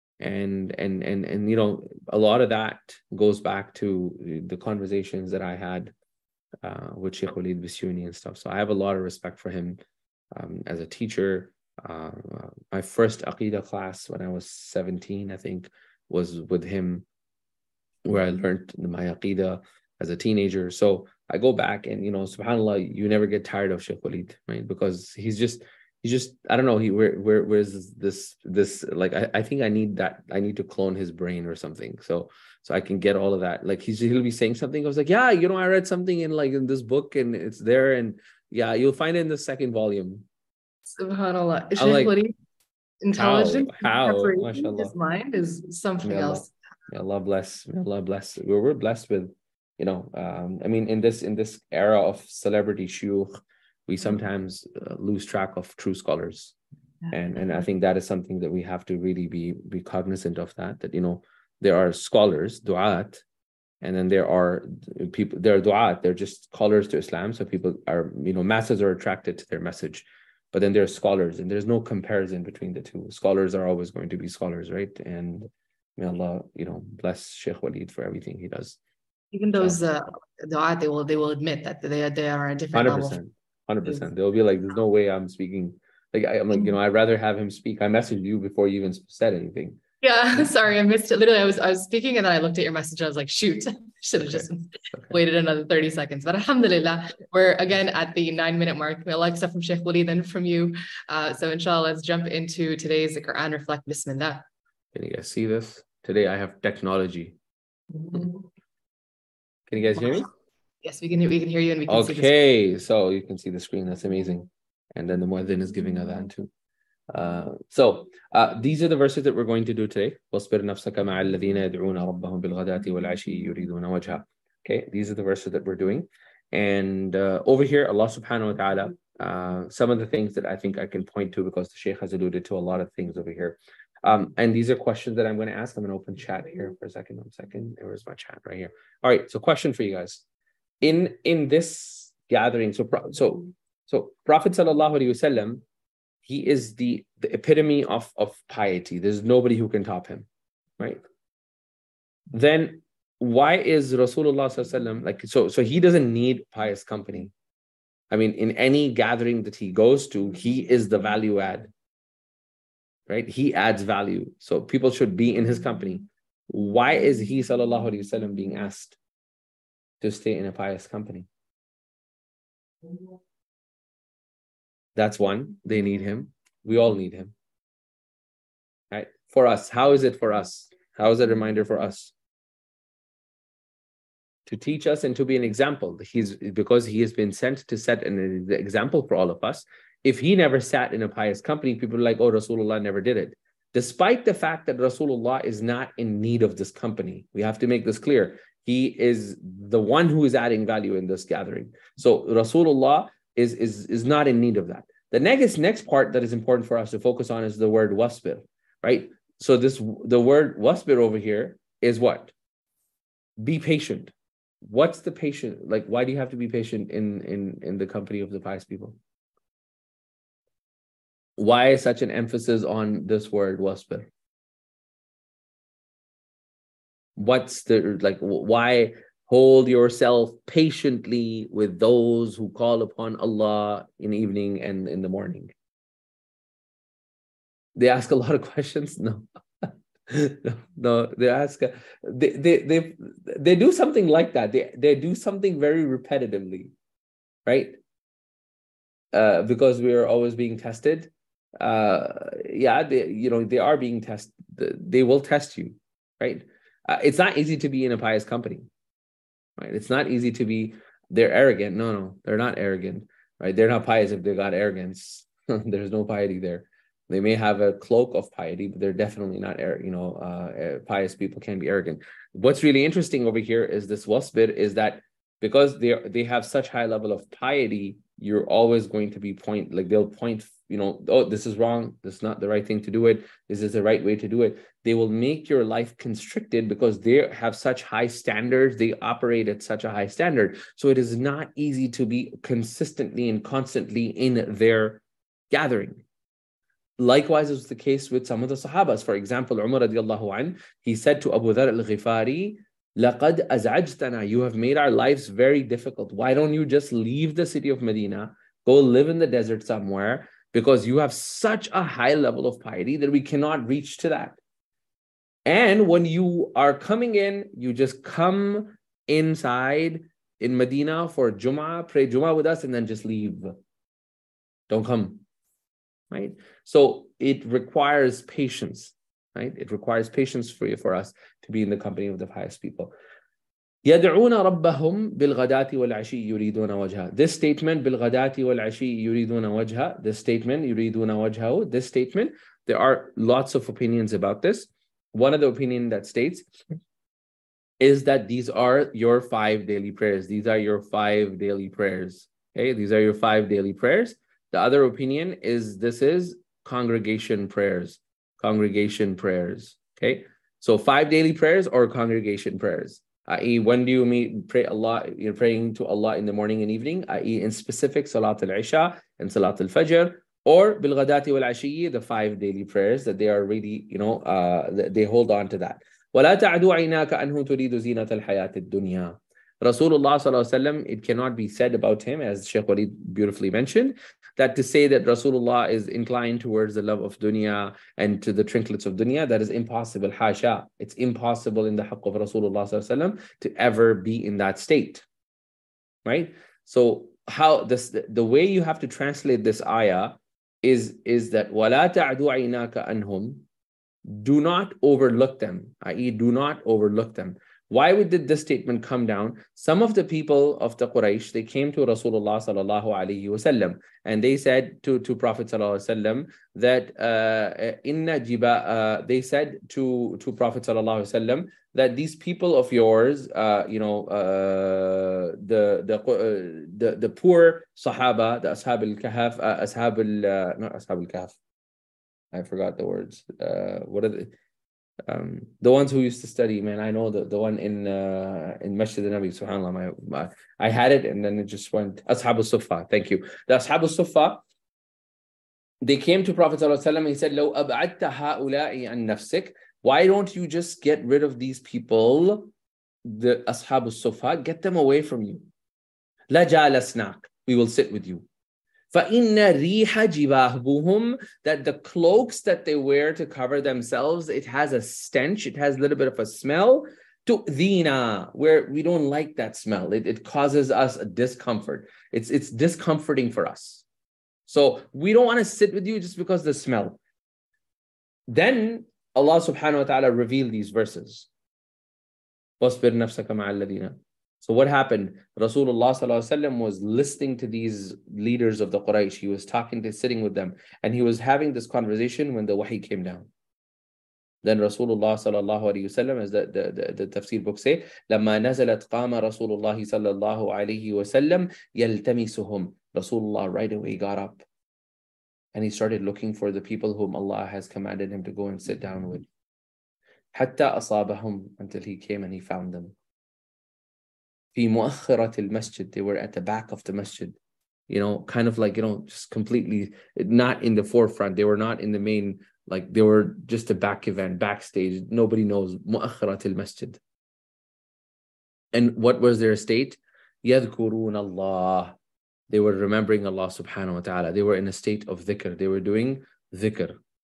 And and and and you know, a lot of that goes back to the conversations that I had uh, with Sheikh Walid Bisuni and stuff. So I have a lot of respect for him um, as a teacher. Uh, my first Aqidah class when I was seventeen, I think, was with him, where I learned my Aqidah as a teenager. So I go back and, you know, subhanAllah, you never get tired of Sheikh Walid, right? Because he's just He just, I don't know, he where where where's this this like I, I think I need that I need to clone his brain or something so so I can get all of that. Like he's he'll be saying something, I was like, yeah, you know, I read something in like in this book and it's there, and yeah, you'll find it in the second volume. SubhanAllah. Sheikh like, Walid, intelligent, how, how his mind is something may Allah, else. May Allah bless, may Allah bless. We're we're blessed with, you know, um, I mean, in this in this era of celebrity shuyukh, we sometimes uh, lose track of true scholars. And and I think that is something that we have to really be be cognizant of, that, that, you know, there are scholars, du'at, and then there are people, there are du'at, they're just callers to Islam. So people are, you know, masses are attracted to their message. But then there are scholars, and there's no comparison between the two. Scholars are always going to be scholars, right? And may Allah, you know, bless Sheikh Walid for everything he does. Even those uh, du'at, they will, they will admit that they, they are a different level. one hundred percent. one hundred percent. They'll be like, there's no way I'm speaking Like, I, I'm like, you know, I'd rather have him speak. I messaged you before you even said anything. Yeah, sorry, I missed it. Literally, I was I was speaking and then I looked at your message. I was like, shoot, should have Okay. just Okay. waited another thirty seconds. But alhamdulillah, we're again at the nine minute mark. May Allah accept from Sheikh Wali, then from you. Uh, so inshallah, let's jump into today's Quran Reflect. Bismillah. Can you guys see this? Today I have technology. Can you guys hear me? Yes, we can we can hear you and we can see this. Okay, so you can see the screen. That's amazing. And then the muadhin is giving adhan too. Uh, so uh, these are the verses that we're going to do today. وَاصْبِرْ نَفْسَكَ مَعَ الَّذِينَ يَدْعُونَ رَبَّهُم بِالْغَدَاةِ وَالْعَشِيِّ يُرِيدُونَ وَجْهَهُ. Okay, these are the verses that we're doing. And uh, over here, Allah subhanahu wa ta'ala, uh, some of the things that I think I can point to, because the Shaykh has alluded to a lot of things over here. Um, and these are questions that I'm going to ask. I'm going to open chat here for a second. One second. Where's my chat? Right here. All right. So question for you guys. In in this gathering, so so so Prophet sallallahu alaihi wasallam, he is the, the epitome of, of piety. There's nobody who can top him, right? Then why is Rasulullah sallallahu alaihi wasallam like, so, so he doesn't need pious company. I mean, in any gathering that he goes to, he is the value add, right? He adds value. So people should be in his company. Why is he sallallahu alaihi wasallam being asked to stay in a pious company? That's one. They need him. We all need him. Right? For us, how is it for us? How is it a reminder for us? To teach us and to be an example. He's because he has been sent to set an example for all of us. If he never sat in a pious company, people are like, oh, Rasulullah never did it. Despite the fact that Rasulullah is not in need of this company. We have to make this clear. He is the one who is adding value in this gathering. So Rasulullah is, is, is not in need of that. The next, next part that is important for us to focus on is the word wasbir, right? So this the word wasbir over here is what? Be patient. What's the patient? Like, why do you have to be patient in, in, in the company of the pious people? Why is such an emphasis on this word wasbir? What's the, like, why hold yourself patiently with those who call upon Allah in the evening and in the morning? They ask a lot of questions. No, no, no. They ask. They, they, they, they do something like that. They, they do something very repetitively, right? Uh, because we are always being tested. Uh, yeah, they, you know, they are being tested. They will test you, right? Uh, it's not easy to be in a pious company. Right? It's not easy to be, they're arrogant. No, no, they're not arrogant, right? They're not pious if they got arrogance. There's no piety there. They may have a cloak of piety, but they're definitely not, you know, uh, pious people can be arrogant. What's really interesting over here is this wasbir is that because they they have such high level of piety, you're always going to be point, like they'll point, you know, oh, this is wrong. This is not the right thing to do it. This is the right way to do it. They will make your life constricted because they have such high standards. They operate at such a high standard. So it is not easy to be consistently and constantly in their gathering. Likewise is the case with some of the Sahabas. For example, Umar radiallahu anh, he said to Abu Dharr al-Ghifari, لَقَدْ أَزْعَجْتَنَا, you have made our lives very difficult. Why don't you just leave the city of Medina, go live in the desert somewhere, because you have such a high level of piety that we cannot reach to that. And when you are coming in, you just come inside in Medina for Jummah, pray Jummah with us, and then just leave. Don't come, right? So it requires patience, right? It requires patience for you, for us to be in the company of the pious people. يَدْعُونَ رَبَّهُمْ بِالْغَدَاةِ وَالْعَشِيِّ يُرِيدُونَ وَجْهَهُ. This statement, بِالْغَدَاةِ وَالْعَشِيِّ يُرِيدُونَ وَجْهَهُ, this statement, يُرِيدُونَ وَجْهَهُ, this statement, there are lots of opinions about this. One of the opinion that states is that these are your five daily prayers. These are your five daily prayers. Okay, these are your five daily prayers. The other opinion is this is congregation prayers. Congregation prayers. Okay, so five daily prayers or congregation prayers. that is, when do you meet, pray Allah, you're praying to Allah in the morning and evening, that is in specific Salat al-Isha and Salat al-Fajr, or bil ghadati wal ashiyyi, the five daily prayers that they are really, you know, uh, they hold on to that. وَلَا تَعْدُوا عَيْنَاكَ أَنْهُ تُرِيدُ زِينَةَ الْحَيَاةِ الدُّنْيَا. Rasulullah sallallahu alaihi wasallam, it cannot be said about him, as Shaykh Walid beautifully mentioned, that to say that Rasulullah is inclined towards the love of dunya and to the trinkets of dunya, that is impossible. Hasha. It's impossible in the haqq of Rasulullah sallallahu alaihi wasallam to ever be in that state. Right? So how this the way you have to translate this ayah is, is that وَلَا تَعْدُ عَيْنَاكَ أَنْهُمْ, do not overlook them, that is do not overlook them. Why would did this statement come down? Some of the people of the Quraysh, they came to Rasulullah sallallahu alaihi wasallam, and they said to, to Prophet sallallahu alaihi wasallam that uh, inna jiba. Uh, they said to to Prophet sallallahu alaihi wasallam that these people of yours, uh, you know, uh, the the uh, the the poor Sahaba, the Ashab al-Kahf, uh, Ashab al uh, not Ashab al-Kahf. I forgot the words. Uh, what are they? Um, the ones who used to study, man, I know the, the one in uh, in Masjid al-Nabi, subhanAllah, my, my, I had it and then it just went, Ashab al-Sufa, thank you. The Ashab al-Sufa, they came to Prophet ﷺ and he said, لو أبعدت هؤلاء عن نفسك, why don't you just get rid of these people, the Ashab al-Sufa, get them away from you. لَجَالَسْنَاك, we will sit with you. فَإِنَّ رِيحَ جِبَاهُهُمْ, that the cloaks that they wear to cover themselves, it has a stench, it has a little bit of a smell, تُؤْذِينَا, where we don't like that smell. It, it causes us a discomfort. It's, it's discomforting for us. So we don't want to sit with you just because of the smell. Then Allah subhanahu wa ta'ala revealed these verses. وَاصْبِرْ نَفْسَكَ مَعَ الَّذِينَ. So what happened? Rasulullah sallallahu alaihi wasallam was listening to these leaders of the Quraysh. He was talking to, sitting with them, and he was having this conversation when the wahi came down. Then Rasulullah sallallahu alaihi wasallam, as the, the, the, the tafsir books say, لما نزلت قام رسول الله صلى الله عليه وسلم يلتمسهم. Rasulullah right away got up and he started looking for the people whom Allah has commanded him to go and sit down with. حتى أصابهم, until he came and he found them. في مؤخرة المسجد, they were at the back of the masjid, you know, kind of like, you know, just completely not in the forefront. They were not in the main, like they were just a back event, backstage. Nobody knows. مؤخرة المسجد. And what was their state? يذكرون الله. They were remembering Allah subhanahu wa ta'ala. They were in a state of dhikr. They were doing dhikr.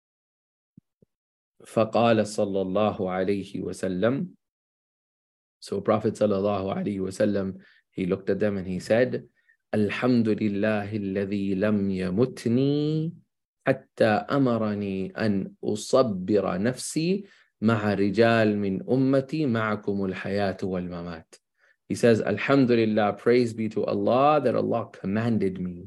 فقال صلى الله عليه وسلم. So Prophet sallallahu alaihi wasallam, he looked at them and he said, Alhamdulillahi alladhi lam yamutni hatta amarani an usabbira nafsi ma'a rijal min ummati ma'akumul hayatu wal mamat. He says, Alhamdulillah, praise be to Allah that Allah commanded me.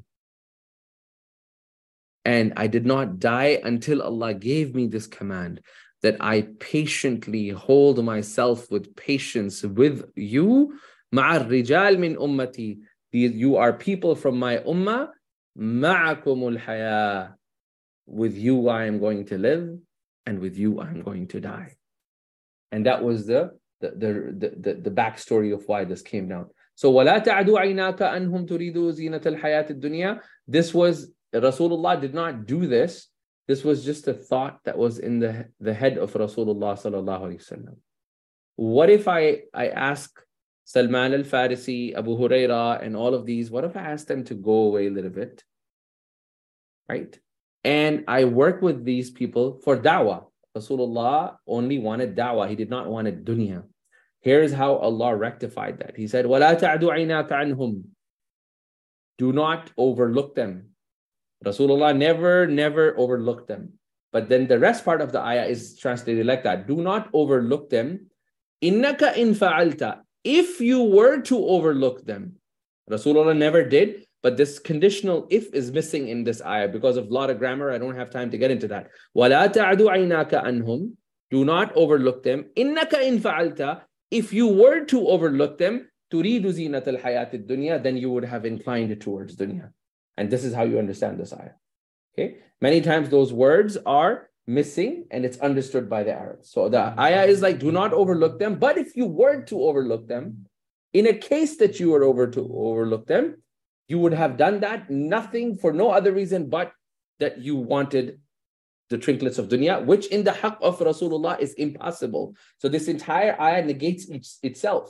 And I did not die until Allah gave me this command, that I patiently hold myself with patience with you. مَعَ الرِّجَالِ مِنْ أُمَّتِي. You are people from my ummah. مَعَكُمُ الْحَيَاةِ. With you I am going to live, and with you I am going to die. And that was the, the, the, the, the backstory of why this came down. So وَلَا تَعْدُ عَيْنَاكَ أَنْهُمْ تُرِيدُ زِينَةَ الْحَيَاةِ الدُّنْيَا. This was, Rasulullah did not do this. This was just a thought that was in the, the head of Rasulullah sallallahu alaihi wasallam. What if I, I ask Salman al-Farisi, Abu Huraira, and all of these, what if I ask them to go away a little bit? Right? And I work with these people for da'wah. Rasulullah only wanted da'wah. He did not want a dunya. Here's how Allah rectified that. He said, وَلَا تَعْدُ عَيْنَاكَ عَنْهُمْ. Do not overlook them. Rasulullah never, never overlooked them. But then the rest part of the ayah is translated like that. Do not overlook them. إِنَّكَ إِن فَعَلْتَ. If you were to overlook them. Rasulullah never did, but this conditional if is missing in this ayah because of a lot of grammar. I don't have time to get into that. وَلَا تَعْدُ عَيْنَاكَ عَنْهُمْ. Do not overlook them. إِنَّكَ إِن فَعَلْتَ. If you were to overlook them, تُرِيدُ زِينَةَ الْحَيَاةِ الدُّنْيَا, then you would have inclined towards dunya. And this is how you understand this ayah. Okay? Many times those words are missing and it's understood by the Arabs. So the ayah is like, do not overlook them. But if you were to overlook them, in a case that you were over to overlook them, you would have done that, nothing for no other reason but that you wanted the trinkets of dunya, which in the haqq of Rasulullah is impossible. So this entire ayah negates each, itself.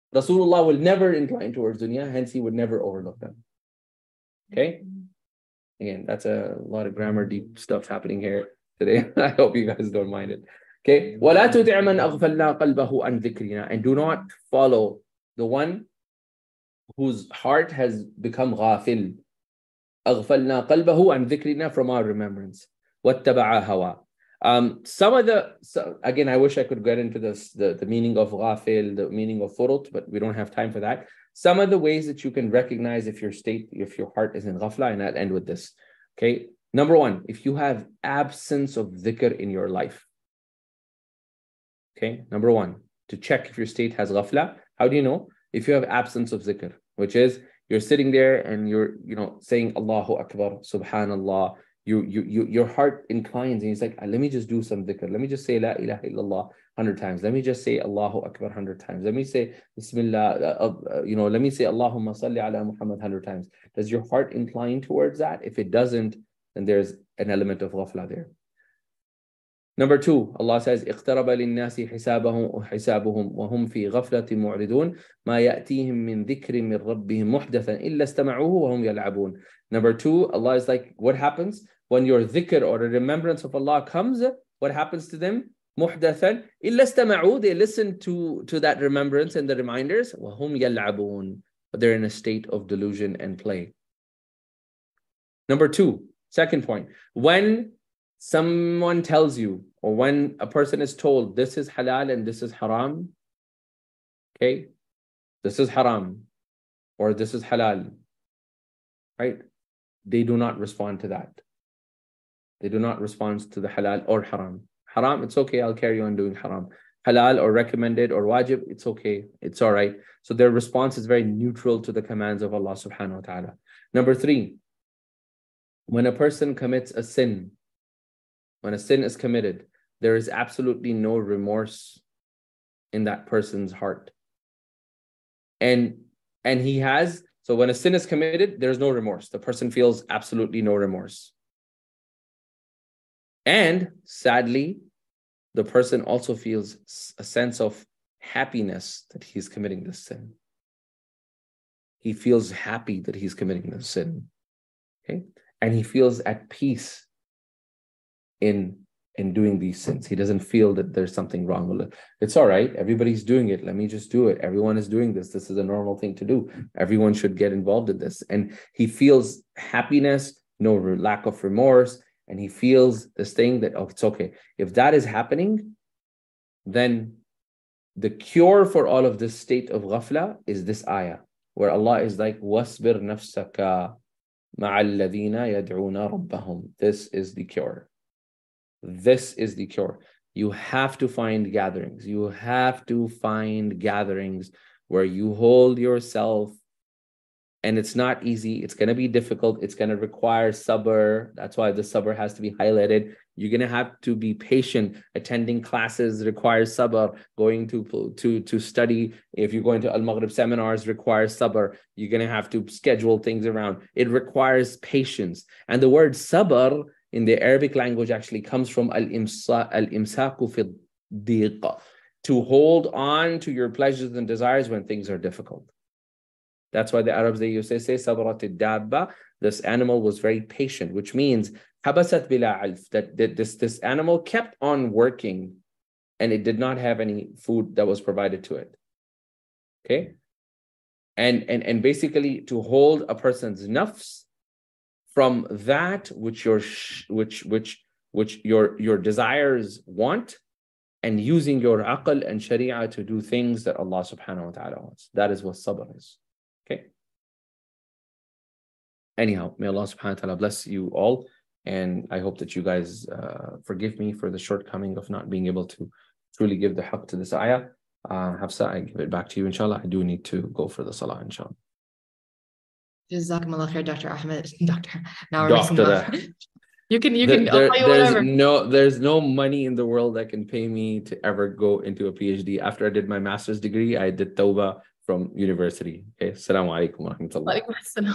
Rasulullah will never incline towards dunya, hence he would never overlook them. Okay? Again, that's a lot of grammar deep stuff happening here today. I hope you guys don't mind it. Okay? وَلَا تُطِعْ مَنْ أَغْفَلْنَا قَلْبَهُ عَنْ ذِكْرِنَا. And do not follow the one whose heart has become ghafil. أَغْفَلْنَا قَلْبَهُ عَنْ ذِكْرِنَا, from our remembrance. وَاتَّبَعَ هَوَى. Um, some of the, so again, I wish I could get into this, the, the meaning of ghafil, the meaning of furut, but we don't have time for that. Some of the ways that you can recognize if your state, if your heart is in ghafla, and I'll end with this. Okay. Number one, if you have absence of dhikr in your life. Okay. Number one, to check if your state has ghafla. How do you know? If you have absence of dhikr, which is you're sitting there and you're, you know, saying Allahu Akbar, Subhanallah. You, you, you, your heart inclines and he's like, let me just do some dhikr. Let me just say La ilaha illallah one hundred times. Let me just say Allahu Akbar one hundred times. Let me say Bismillah, uh, uh, you know, let me say Allahumma salli ala Muhammad one hundred times. Does your heart incline towards that? If it doesn't, then there's an element of ghafla there. Number two, Allah says, اقترب للناس حسابهم حسابهم وهم في غفلة معرضون ما يأتيهم من ذكر من ربهم محدثا إلا استمعوه وهم يلعبون. Number two, Allah is like, what happens when your dhikr or the remembrance of Allah comes? What happens to them? محدثا إلا استمعوه. They listen to, to that remembrance and the reminders. وهم يلعبون. But they're in a state of delusion and play. Number two, second point, when someone tells you, or when a person is told this is halal and this is haram, okay, this is haram or this is halal, right? They do not respond to that. They do not respond to the halal or haram. Haram, it's okay, I'll carry on doing haram. Halal or recommended or wajib, it's okay, it's all right. So their response is very neutral to the commands of Allah subhanahu wa ta'ala. Number three, when a person commits a sin, when a sin is committed, there is absolutely no remorse in that person's heart. And, and he has, so when a sin is committed, there's no remorse. The person feels absolutely no remorse. And sadly, the person also feels a sense of happiness that he's committing this sin. He feels happy that he's committing this sin. Okay? And he feels at peace in, in doing these sins. He doesn't feel that there's something wrong with it. It's all right. Everybody's doing it. Let me just do it. Everyone is doing this. This is a normal thing to do. Everyone should get involved in this. And he feels happiness, no lack of remorse. And he feels this thing that, oh, it's okay. If that is happening, then the cure for all of this state of ghafla is this ayah, where Allah is like, وَاسْبِرْ نَفْسَكَ مَعَ الَّذِينَ يَدْعُونَ رَبَّهُم. This is the cure. This is the cure. You have to find gatherings. You have to find gatherings where you hold yourself. And it's not easy. It's going to be difficult. It's going to require sabr. That's why the sabr has to be highlighted. You're going to have to be patient. Attending classes requires sabr. Going to, to, to study, if you're going to Al-Maghrib seminars, requires sabr. You're going to have to schedule things around. It requires patience. And the word sabr in the Arabic language actually comes from al-imsa, al-imsaku fi diqa, to hold on to your pleasures and desires when things are difficult. That's why the Arabs, they used to say, sabrat al-dabba, this animal was very patient, which means habasat bila alf, that this, this animal kept on working and it did not have any food that was provided to it. Okay? And, and, and basically to hold a person's nafs from that which your which which which your your desires want, and using your aql and sharia to do things that Allah subhanahu wa ta'ala wants. That is what sabr is. Okay. Anyhow, may Allah subhanahu wa ta'ala bless you all, and I hope that you guys uh, forgive me for the shortcoming of not being able to truly give the haqq to this ayah. Uh, Hafsa, I give it back to you, inshallah. I do need to go for the salah, inshallah. Jazakumullah khair, Doctor Ahmed. Doctor, now we're Doctor. You can, you there, can, there, I'll there's whatever. no, there's no money in the world that can pay me to ever go into a PhD. After I did my master's degree, I did tawbah from university. Okay, assalamu alaikum wa rahmatullah. Walaikum assalam.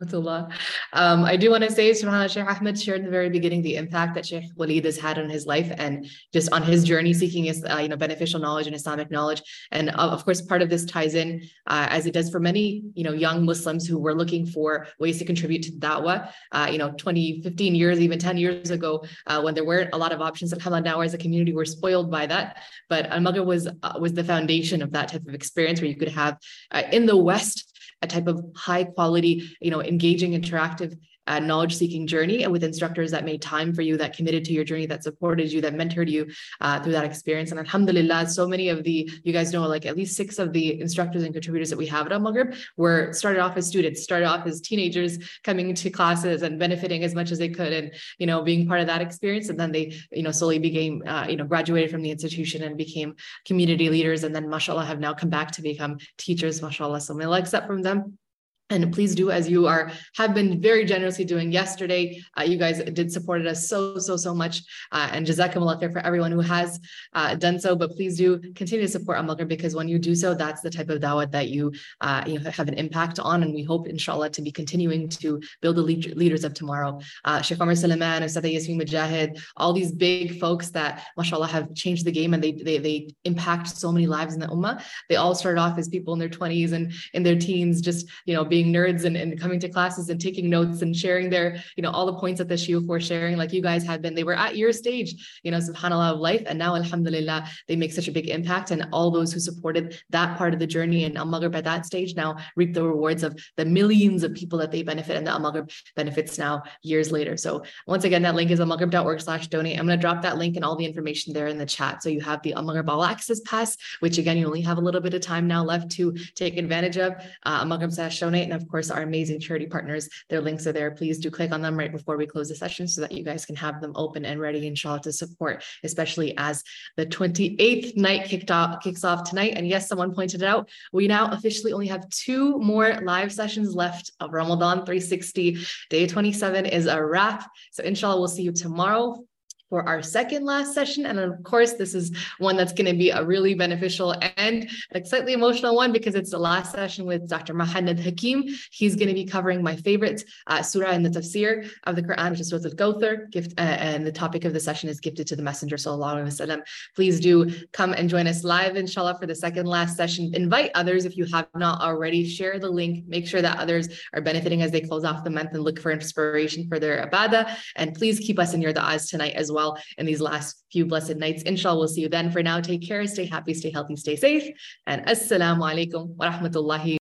Um, I do want to say, subhanAllah, Sheikh Ahmed shared in the very beginning the impact that Sheikh Waleed has had on his life and just on his journey seeking his, uh, you know, beneficial knowledge and Islamic knowledge. And uh, of course, part of this ties in, uh, as it does for many, you know, young Muslims who were looking for ways to contribute to da'wah. Uh, you know, twenty, fifteen years, even ten years ago, uh, when there weren't a lot of options. Alhamdulillah, now as a community, we're spoiled by that. But Al-Maghrib was uh, was the foundation of that type of experience where you could have uh, in the West a type of high quality, you know, engaging, interactive, uh, knowledge-seeking journey, and with instructors that made time for you, that committed to your journey, that supported you, that mentored you uh, through that experience. And alhamdulillah, so many of the, you guys know, like at least six of the instructors and contributors that we have at Al-Maghrib were started off as students, started off as teenagers coming into classes and benefiting as much as they could, and you know, being part of that experience. And then they, you know, slowly became, uh, you know, graduated from the institution and became community leaders. And then, mashallah, have now come back to become teachers, mashallah. So may Allah accept from them. And please do as you are have been very generously doing yesterday. Uh, you guys did supported us so, so, so much. Uh, and jazakumullah khair for everyone who has uh, done so. But please do continue to support Al-Maghrib, because when you do so, that's the type of dawah that you, uh, you know, have an impact on. And we hope, inshallah, to be continuing to build the lead leaders of tomorrow. Uh, Sheikh Omar Sulaiman, Ustad Yasmin Mujahid, all these big folks that, mashallah, have changed the game, and they, they, they impact so many lives in the ummah. They all started off as people in their twenties and in their teens, just, you know, being nerds and, and coming to classes and taking notes and sharing their, you know, all the points that the shiuch were sharing, like you guys have been. They were at your stage, you know, subhanAllah, of life. And now, alhamdulillah, they make such a big impact. And all those who supported that part of the journey and Al-Maghrib at that stage now reap the rewards of the millions of people that they benefit, and the Al-Maghrib benefits now years later. So once again, that link is almaghrib dot org slash donate. I'm going to drop that link and all the information there in the chat. So you have the Al-Maghrib All Access Pass, which again, you only have a little bit of time now left to take advantage of. Uh, Al-Maghrib slash donate. And of course, our amazing charity partners, their links are there. Please do click on them right before we close the session so that you guys can have them open and ready, inshallah, to support, especially as the twenty-eighth night kicked off, kicks off tonight. And yes, someone pointed it out, we now officially only have two more live sessions left of Ramadan three sixty. Day twenty-seven is a wrap. So inshallah, we'll see you tomorrow for our second last session. And of course, this is one that's going to be a really beneficial and like slightly emotional one, because it's the last session with Doctor Muhammad Hakim. He's going to be covering my favorite uh, surah in the tafsir of the Quran, which is Surah Al-Kawthar, gift, uh, and the topic of the session is gifted to the Messenger, sallallahu alaihi wasallam. Please do come and join us live, inshallah, for the second last session. Invite others if you have not already. Share the link. Make sure that others are benefiting as they close off the month and look for inspiration for their ibadah. And please keep us in your du'as tonight as well in these last few blessed nights. Inshallah, we'll see you then. For now, take care, stay happy, stay healthy, stay safe. And assalamu alaikum wa rahmatullahi